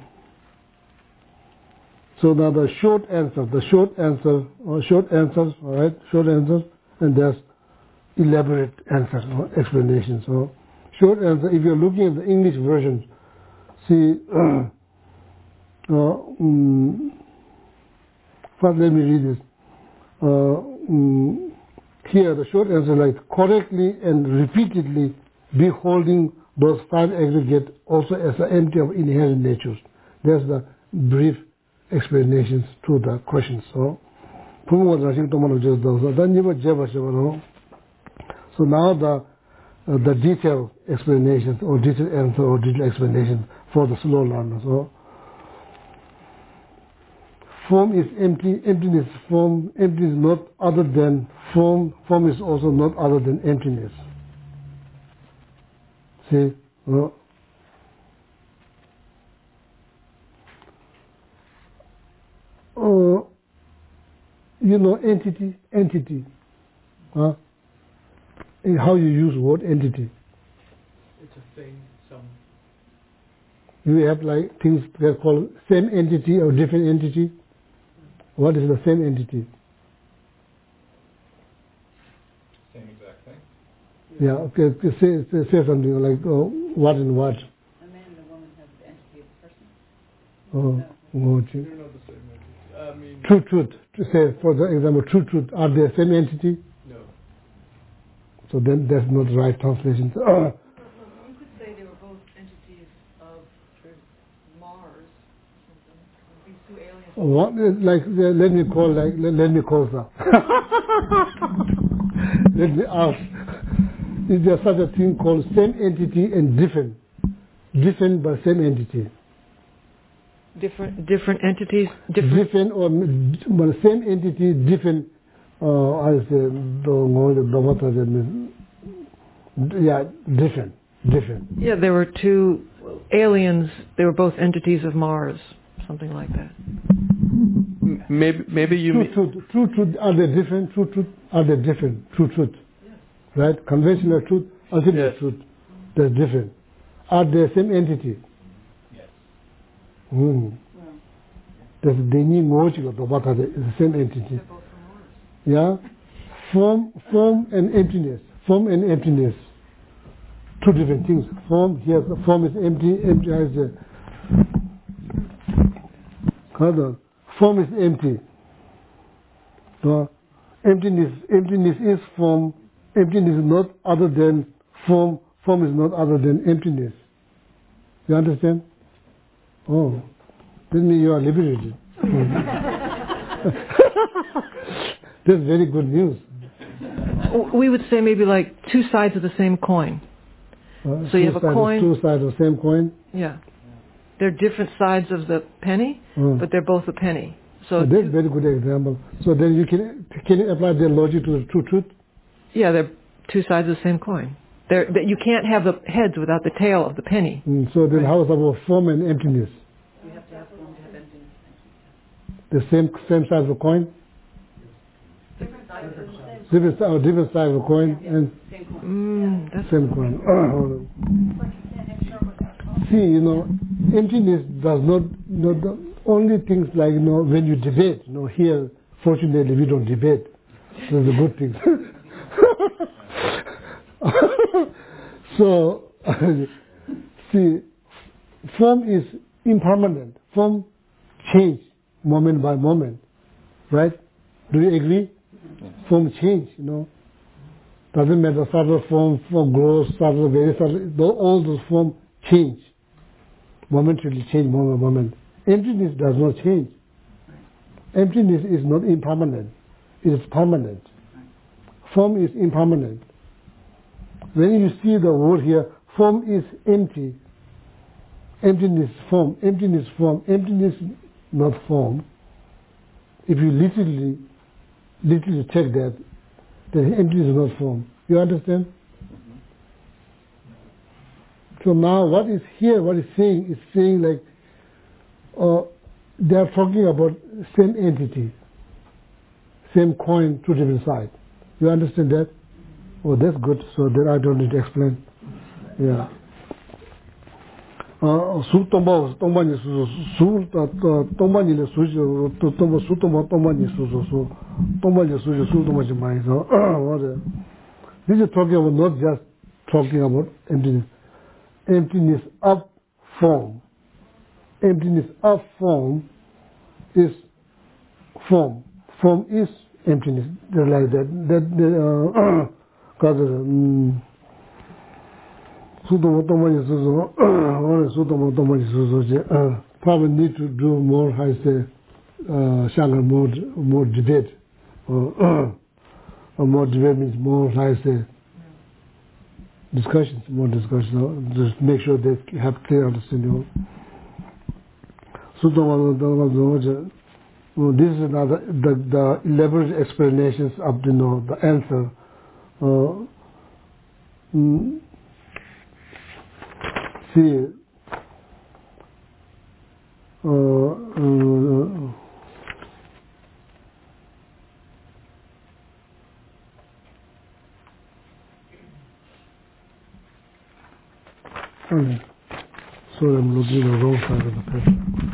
so now the short answers, all right, short answers, and there's elaborate answers or explanations. So short answer, if you're looking at the English version, see, first let me read this. Here the short answer like correctly and repeatedly beholding those five aggregate also as the empty of inherent natures. There's the brief explanations to the questions. So So now the detailed explanations or detailed answer or detailed explanation for the slow learner. So form is empty, emptiness form, emptiness not other than form, form is also not other than emptiness. See? You know entity. Huh? How you use word entity? It's a thing, some. You have like things that are called same entity or different entity. What is the same entity? Same exact thing. Yeah, okay, say something like what and what. A man and a woman have the entity of a person. Gee. They're not the same entity. I mean, Truth. To say, for the example, truth. Are they the same entity? no. So then that's not the right translation. You could say they were both entities of Mars. These two aliens. What, like, let me call that. Let me ask. Is there such a thing called same entity and different? Different but same entity. Different entities? Different or but same entity, different. I say, different. Yeah, there were two aliens. They were both entities of Mars, something like that. Maybe you mean... True truth, are they different? True truth, are they different? True truth. Yes. Right? Conventional truth, ultimate truth. They're different. Are they the same entity? Yes. That's the same entity. Yeah? Form and emptiness. Form and emptiness. Two different things. Form, here the form is empty has a... Hold on. Form is empty. So, emptiness is form. Emptiness is not other than form. Form is not other than emptiness. You understand? Oh. That means you are liberated. That's very good news. We would say maybe like two sides of the same coin. So you have a coin. Two sides of the same coin. Yeah. They're different sides of the penny, but they're both a penny. So that's a very good example. So then you can you apply the logic to the true truth? Yeah, they're two sides of the same coin. You can't have the heads without the tail of the penny. So then how about form and emptiness? You have to have form to have emptiness. The same side of the coin? Different sides. Different side of the coin and that's same coin. See, emptiness does not. The only things like when you debate. Here, fortunately, we don't debate. That's a good thing. So, see, form is impermanent. Form change moment by moment, right? Do you agree? Form change, Doesn't matter subtle form growth, subtle, very subtle, all those forms change. Momentarily change moment by moment. Emptiness does not change. Emptiness is not impermanent. It is permanent. Form is impermanent. When you see the word here, form is empty. Emptiness, form. Emptiness, form. Emptiness, not form. If you literally check that, then emptiness is not form. You understand? So now what is here, what it's saying like, they are talking about same entity, same coin, two different sides. You understand that? Oh, that's good. So then I don't need to explain. Yeah. Su tomba ni su tomba ni le su tomba su tomba ni su tomba ni su tomba ni mai so. This is talking about not just talking about emptiness. Emptiness of form. Emptiness of form is form. Form is emptiness. They're like that. Probably need to do more, more debate More debate means more, like I say, discussions, more discussions. Just make sure they have clear understanding. So this is another the elaborate explanations of the answer. See. Okay. Sorry, I'm looking at the wrong side of the paper.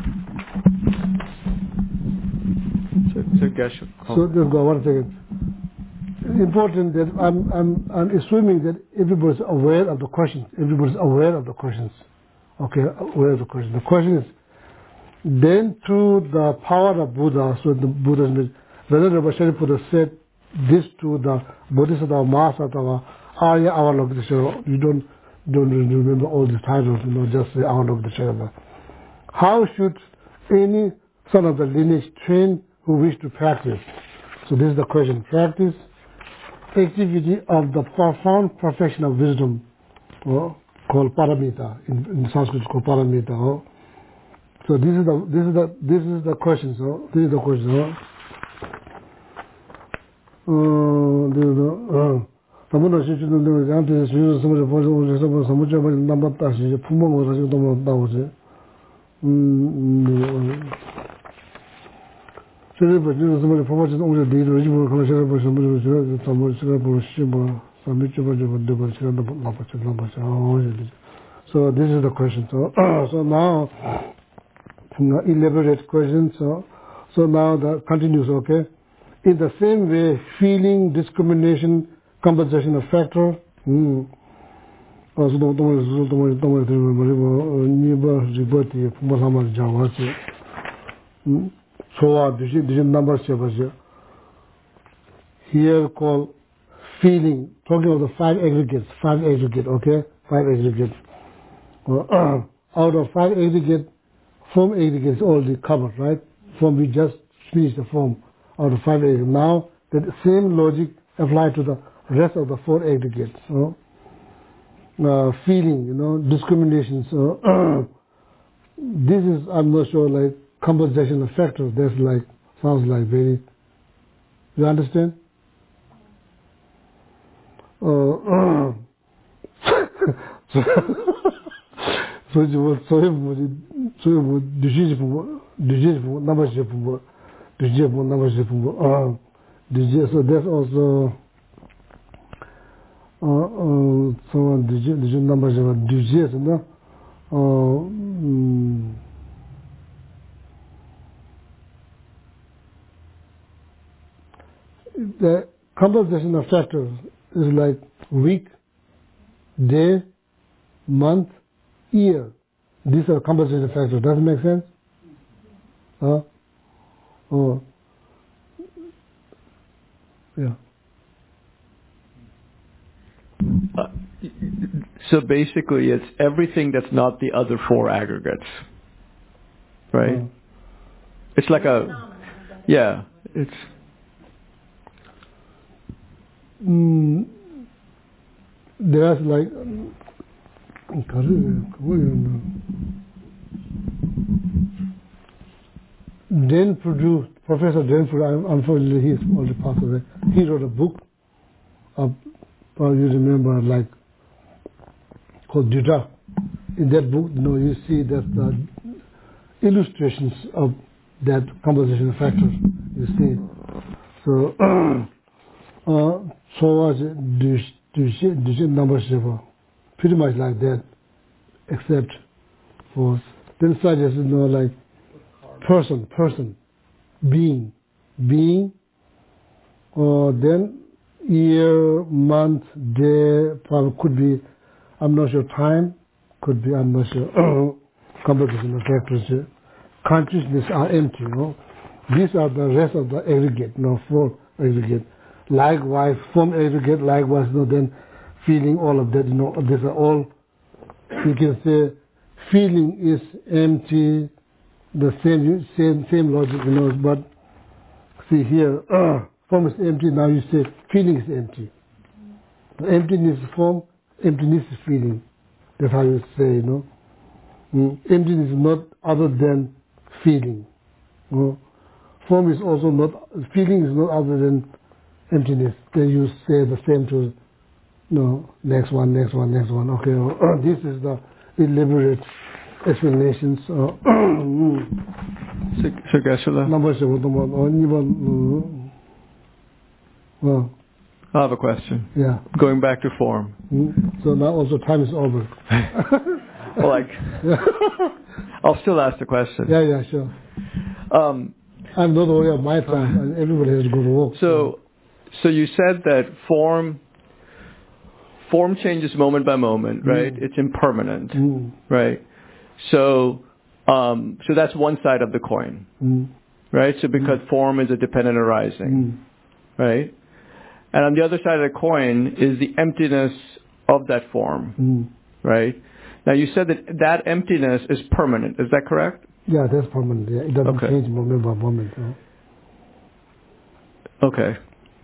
So Geshe. So just go 1 second. Important that I'm assuming that everybody's aware of the questions. Everybody's aware of the questions. Okay, aware of the question. The question is, then through the power of Buddha, so the Buddha means whether the Shariputra said this to the Bodhisattva, Mahasattva, Arya Avalokiteshvara, you don't remember all the titles, just say Avalokiteshvara. How should any son of the lineage train who wish to practice? So this is the question. Practice activity of the profound perfection of wisdom, called paramita. In Sanskrit, it's called paramita. So this is the question. So this is the question. So this is the question. So now elaborate question. So now the continues. Okay. In the same way, feeling, discrimination, compensation of factor. Here called feeling, talking of the 5 aggregates, okay? 5 aggregates. Out of 5 aggregates, form aggregates already covered, right? Form, we just finished the form out of 5 aggregates. Now, that same logic applied to the rest of the 4 aggregates. Feeling, discrimination. So, this is, I'm not sure, like, compensation of factors. That's like, sounds like very, you understand? So that's also the compensation of factors is like week, day, month, year. These are compensation factors. Does it make sense? Yeah. So basically, it's everything that's not the other 4 aggregates, right? It's like it's. There's like Professor Dan Purdue, unfortunately he's already passed away. He wrote a book of, you remember, like, called Duda. In that book, you see that the illustrations of that composition factor, you see. So, so was it number 7, pretty much like that, except for then such as like person, being, or then year, month, day, probably could be, I'm not sure, time, could be, I'm not sure, composition of factors. Consciousness are empty, These are the rest of the aggregate, 4 aggregate. Likewise, form aggregate, likewise, then feeling, all of that, these are all, you can say, feeling is empty, the same logic, but see here, form is empty. Now you say feeling is empty. Emptiness is form, emptiness is feeling. That's how you say, you know. Emptiness is not other than feeling. You know? Form is also not, feeling is not other than emptiness. Then you say the same to, next one. Okay, this is the elaborate explanations. So Geshe-la, well, I have a question. yeah. Going back to form. So now also time is over. Well, I'll still ask the question. Yeah, sure. I'm not aware of my time, and everybody has to go to work. So you said that form changes moment by moment, right? It's impermanent, right? So that's one side of the coin, right? So because form is a dependent arising, right? And on the other side of the coin is the emptiness of that form, right? Now you said that emptiness is permanent. Is that correct? Yeah, that's permanent. Yeah. It doesn't change moment by moment. Okay.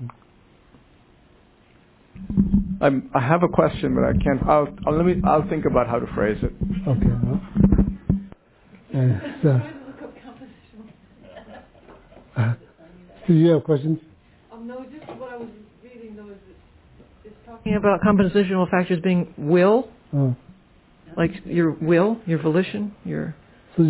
I have a question, but I can't. I'll think about how to phrase it. Okay. Do you have questions? No, just what I was reading though is Talking about compositional factors being will, like your will, your volition, your. Not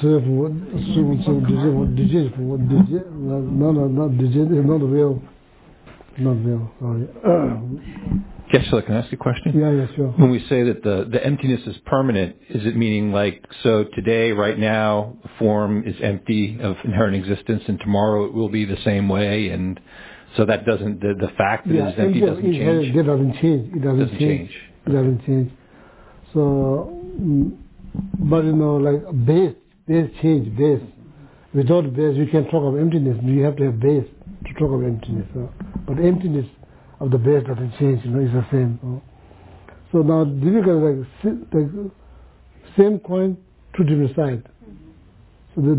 will. Not will, sorry. Geshe-la, can I ask you a question? Yeah, sure. When we say that the emptiness is permanent, is it meaning like, so today, right now, form is empty of inherent existence, and tomorrow it will be the same way, and so that doesn't, the fact that it's empty doesn't change? It doesn't change. It doesn't change. So, but like base change, base. Without base, you can talk of emptiness. You have to have base to talk of emptiness. But emptiness of the base doesn't change, it's the same. So now, difficult, like same coin, two different sides. So the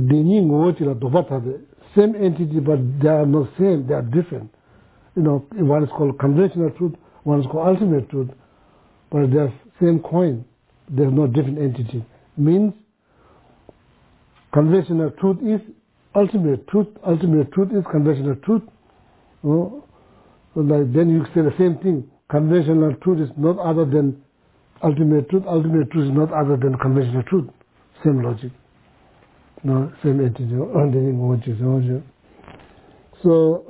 same entity, but they are not same, they are different. One is called conventional truth, one is called ultimate truth, but they are same coin. There's no different entity. Means conventional truth is ultimate truth is conventional truth. So like then you say the same thing. Conventional truth is not other than ultimate truth is not other than conventional truth. Same logic. Same entity. So,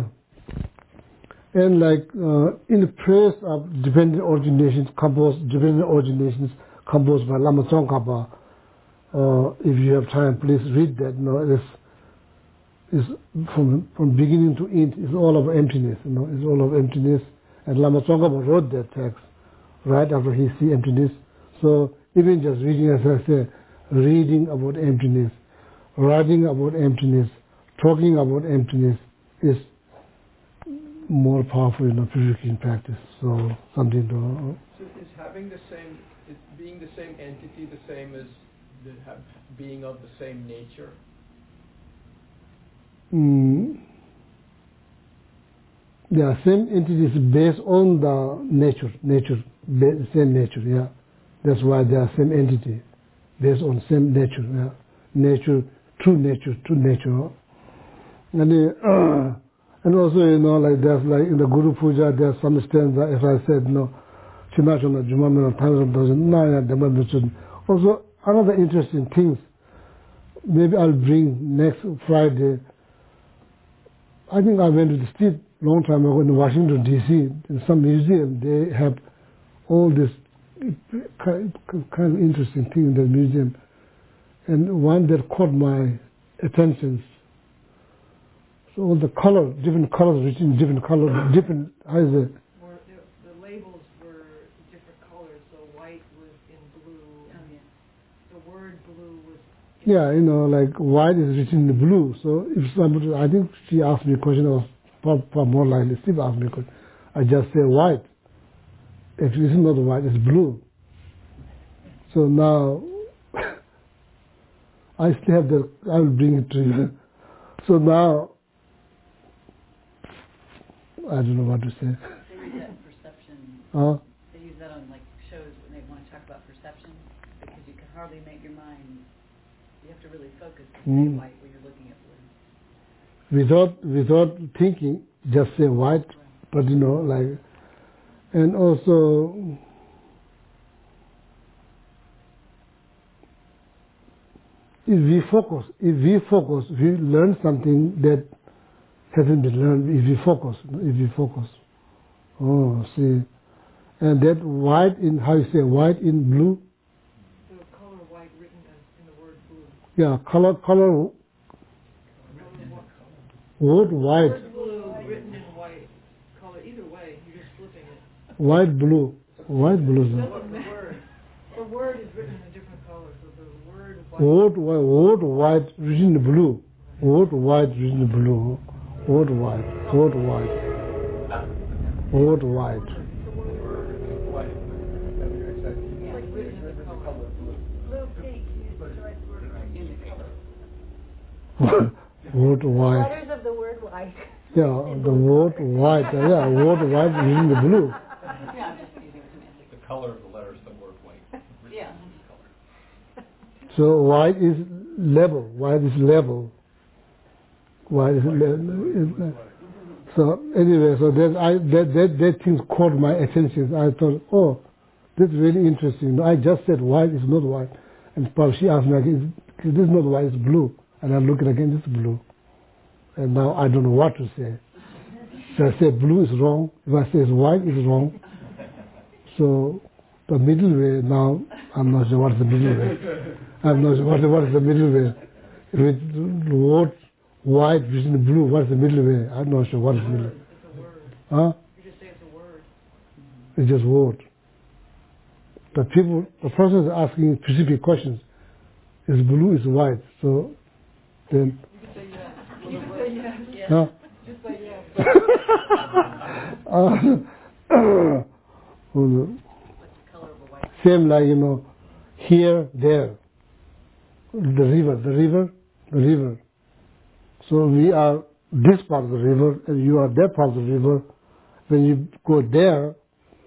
and like in the praise of dependent originations composed by Lama Tsongkhapa, if you have time, please read that. It's from beginning to end. It's all of emptiness. It's all of emptiness. And Lama Tsongkhapa wrote that text right after he see emptiness. So even just reading, as I say, reading about emptiness, writing about emptiness, talking about emptiness is more powerful in a purification practice. So something to. So is having the same, is being the same entity the same as being of the same nature? Yeah, same entity is based on the nature, same nature, yeah. That's why they are same entity, based on same nature, yeah. True nature. And also, like there's like in the Guru Puja, there's some stanza, if I said, Chinachana Jumamina Tanzam doesn't, also, another interesting things, maybe I'll bring next Friday. I think I went to the street long time ago in Washington, D.C. In some museum, they have all this kind of interesting thing in the museum. And one that caught my attention. So all the color, different colors, written different colors, different, how is it? The labels were different colors, so white was in blue. The word blue was. Yeah, like white is written in blue. So if somebody, I think she asked me a question, I was probably more likely Steve asked me a question. I just say white. Actually, it's not white, it's blue. So now, I still have I will bring it to you. So now, I don't know what to say. They use that in perception. They use that on like shows when they want to talk about perception, because you can hardly make your mind. You have to really focus and say white when you're looking at blue. Without thinking, just say white, but like, and also if we focus, we learn something that hasn't been learned. If we focus. Oh, see, and that white in, how you say white in blue? The color white written as in the word blue. Yeah, color, word white. Word blue written in white color. Either way, you're just flipping it. White blue. Doesn't matter. The word is written in a different color, so the word white. Word white written in blue. Word white written in blue. Word white. Word white. Letters of the word white. Yeah, the word white. Yeah, word white written in blue. Yeah, I'm just using semantics. The color of the letters, the word white. Yeah. So white is level. White is level. So anyway, so that thing caught my attention. I thought, oh, that's really interesting. I just said white is not white, and she asked me again, this is not white, it's blue. And I look again, it's blue. And now I don't know what to say. So I say blue is wrong. If I say it's white, it's wrong. So the middle way now, I'm not sure what's the middle way. I'm not sure what is the middle way. With the word white written in blue, what's the middle way? I'm not sure what is the middle. It's a word. Huh? You just say it's a word. It's just word. The person is asking specific questions. Is blue, is white. So then. You can say yes. You can say yes. Huh? Just say yes. What's the color of a white? Same like, here, there. The river. So we are this part of the river, and you are that part of the river. When you go there,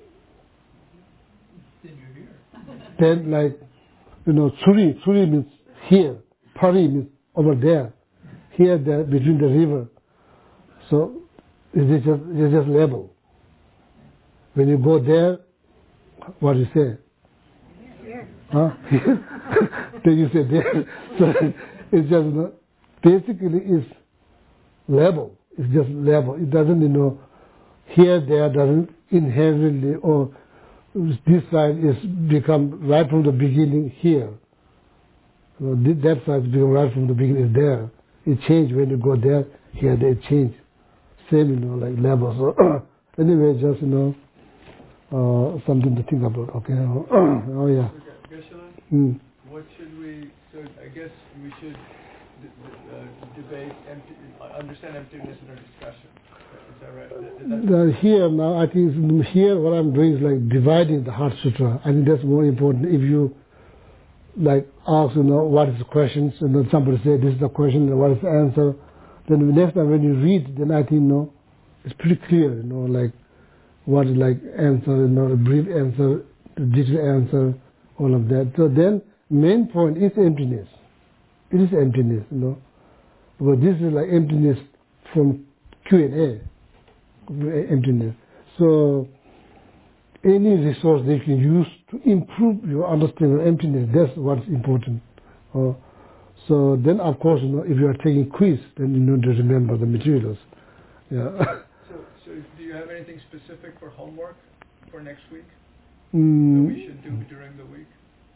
then like, Tsuri means here, Pari means over there, here, there, between the river. So it's just level. When you go there, what do you say? Here. Huh? Then you say there. So it's just, basically it's level. It's just level. It doesn't, here, there doesn't inherently, or this side is become right from the beginning here. That side become right from the beginning is there. It change when you go there, here, they change. Same, like level. So anyway, just, something to think about, okay? Oh, yeah. Geshe-la, what should we, so I guess we should debate, understand emptiness in our discussion. Is that right? Here now, I think here what I'm doing is like dividing the Heart Sutra. I think that's more important. If you like ask, what is the questions, and then somebody say this is the question, and what is the answer, then the next time when you read, then I think, it's pretty clear, like what is like answer, a brief answer, the digital answer, all of that. So then, main point is emptiness. It is emptiness, But this is like emptiness from Q&A, emptiness. So any resource they can use to improve your understanding of emptiness, that's what's important. So then, of course, if you are taking quiz, then you need to remember the materials. Yeah. So do you have anything specific for homework for next week that Mm, we should do during the week?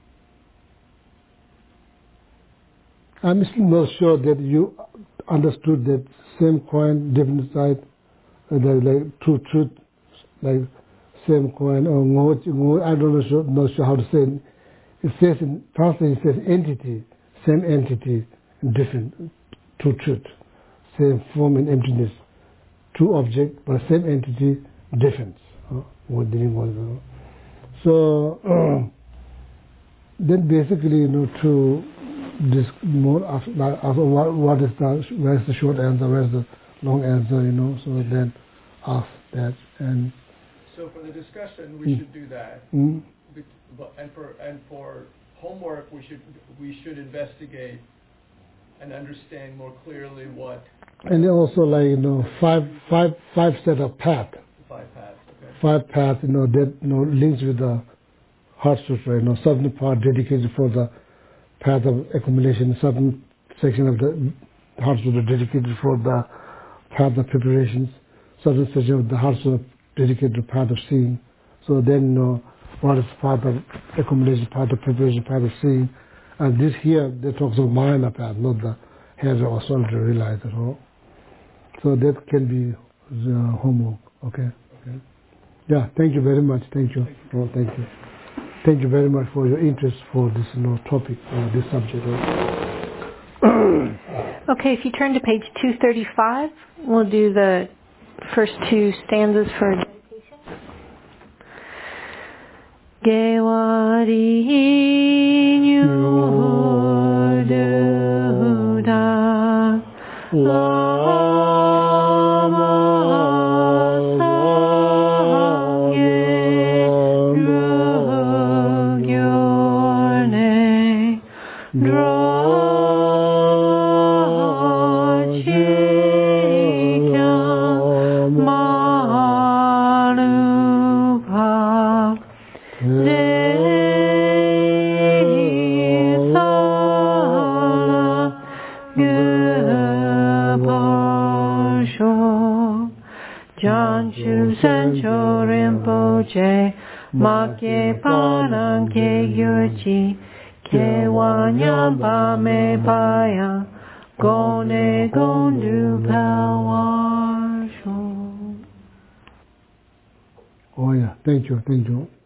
I'm still not sure that you understood that same coin, different side, like truth, like same coin, or I don't know, not sure how to say it. It says in translation, it says entity, same entity, different, two truth, same form and emptiness, two object, but same entity, difference. So then basically, to this more after what is where's the short answer, where's the long answer, so then ask that. And so for the discussion, we should do that. And for homework, we should investigate and understand more clearly what. And also, like five set of path. 5 paths. Okay. 5 paths, that links with the Heart Sutra. Certain part dedicated for the path of accumulation. Certain section of the Heart Sutra dedicated for the path of preparations. Certain section of the Heart Sutra dedicated to path of seeing. So then, what is path of accumulation, path of preparation, path of seeing. And this here, that talks of Mahayana path, not the head or solitary realize at all. So that can be the homework. Okay. Yeah, thank you very much. Thank you. Thank you. Thank you very much for your interest for this topic, this subject. Okay, if you turn to page 235, we'll do the first 2 stanzas for meditation. Gewari nyududa Janchu Sancho Rinpoche Makye Panang Ke Gyurchi Ke Wanyamba Me Paya Gone Gondu Pawasho. Oh yeah, thank you.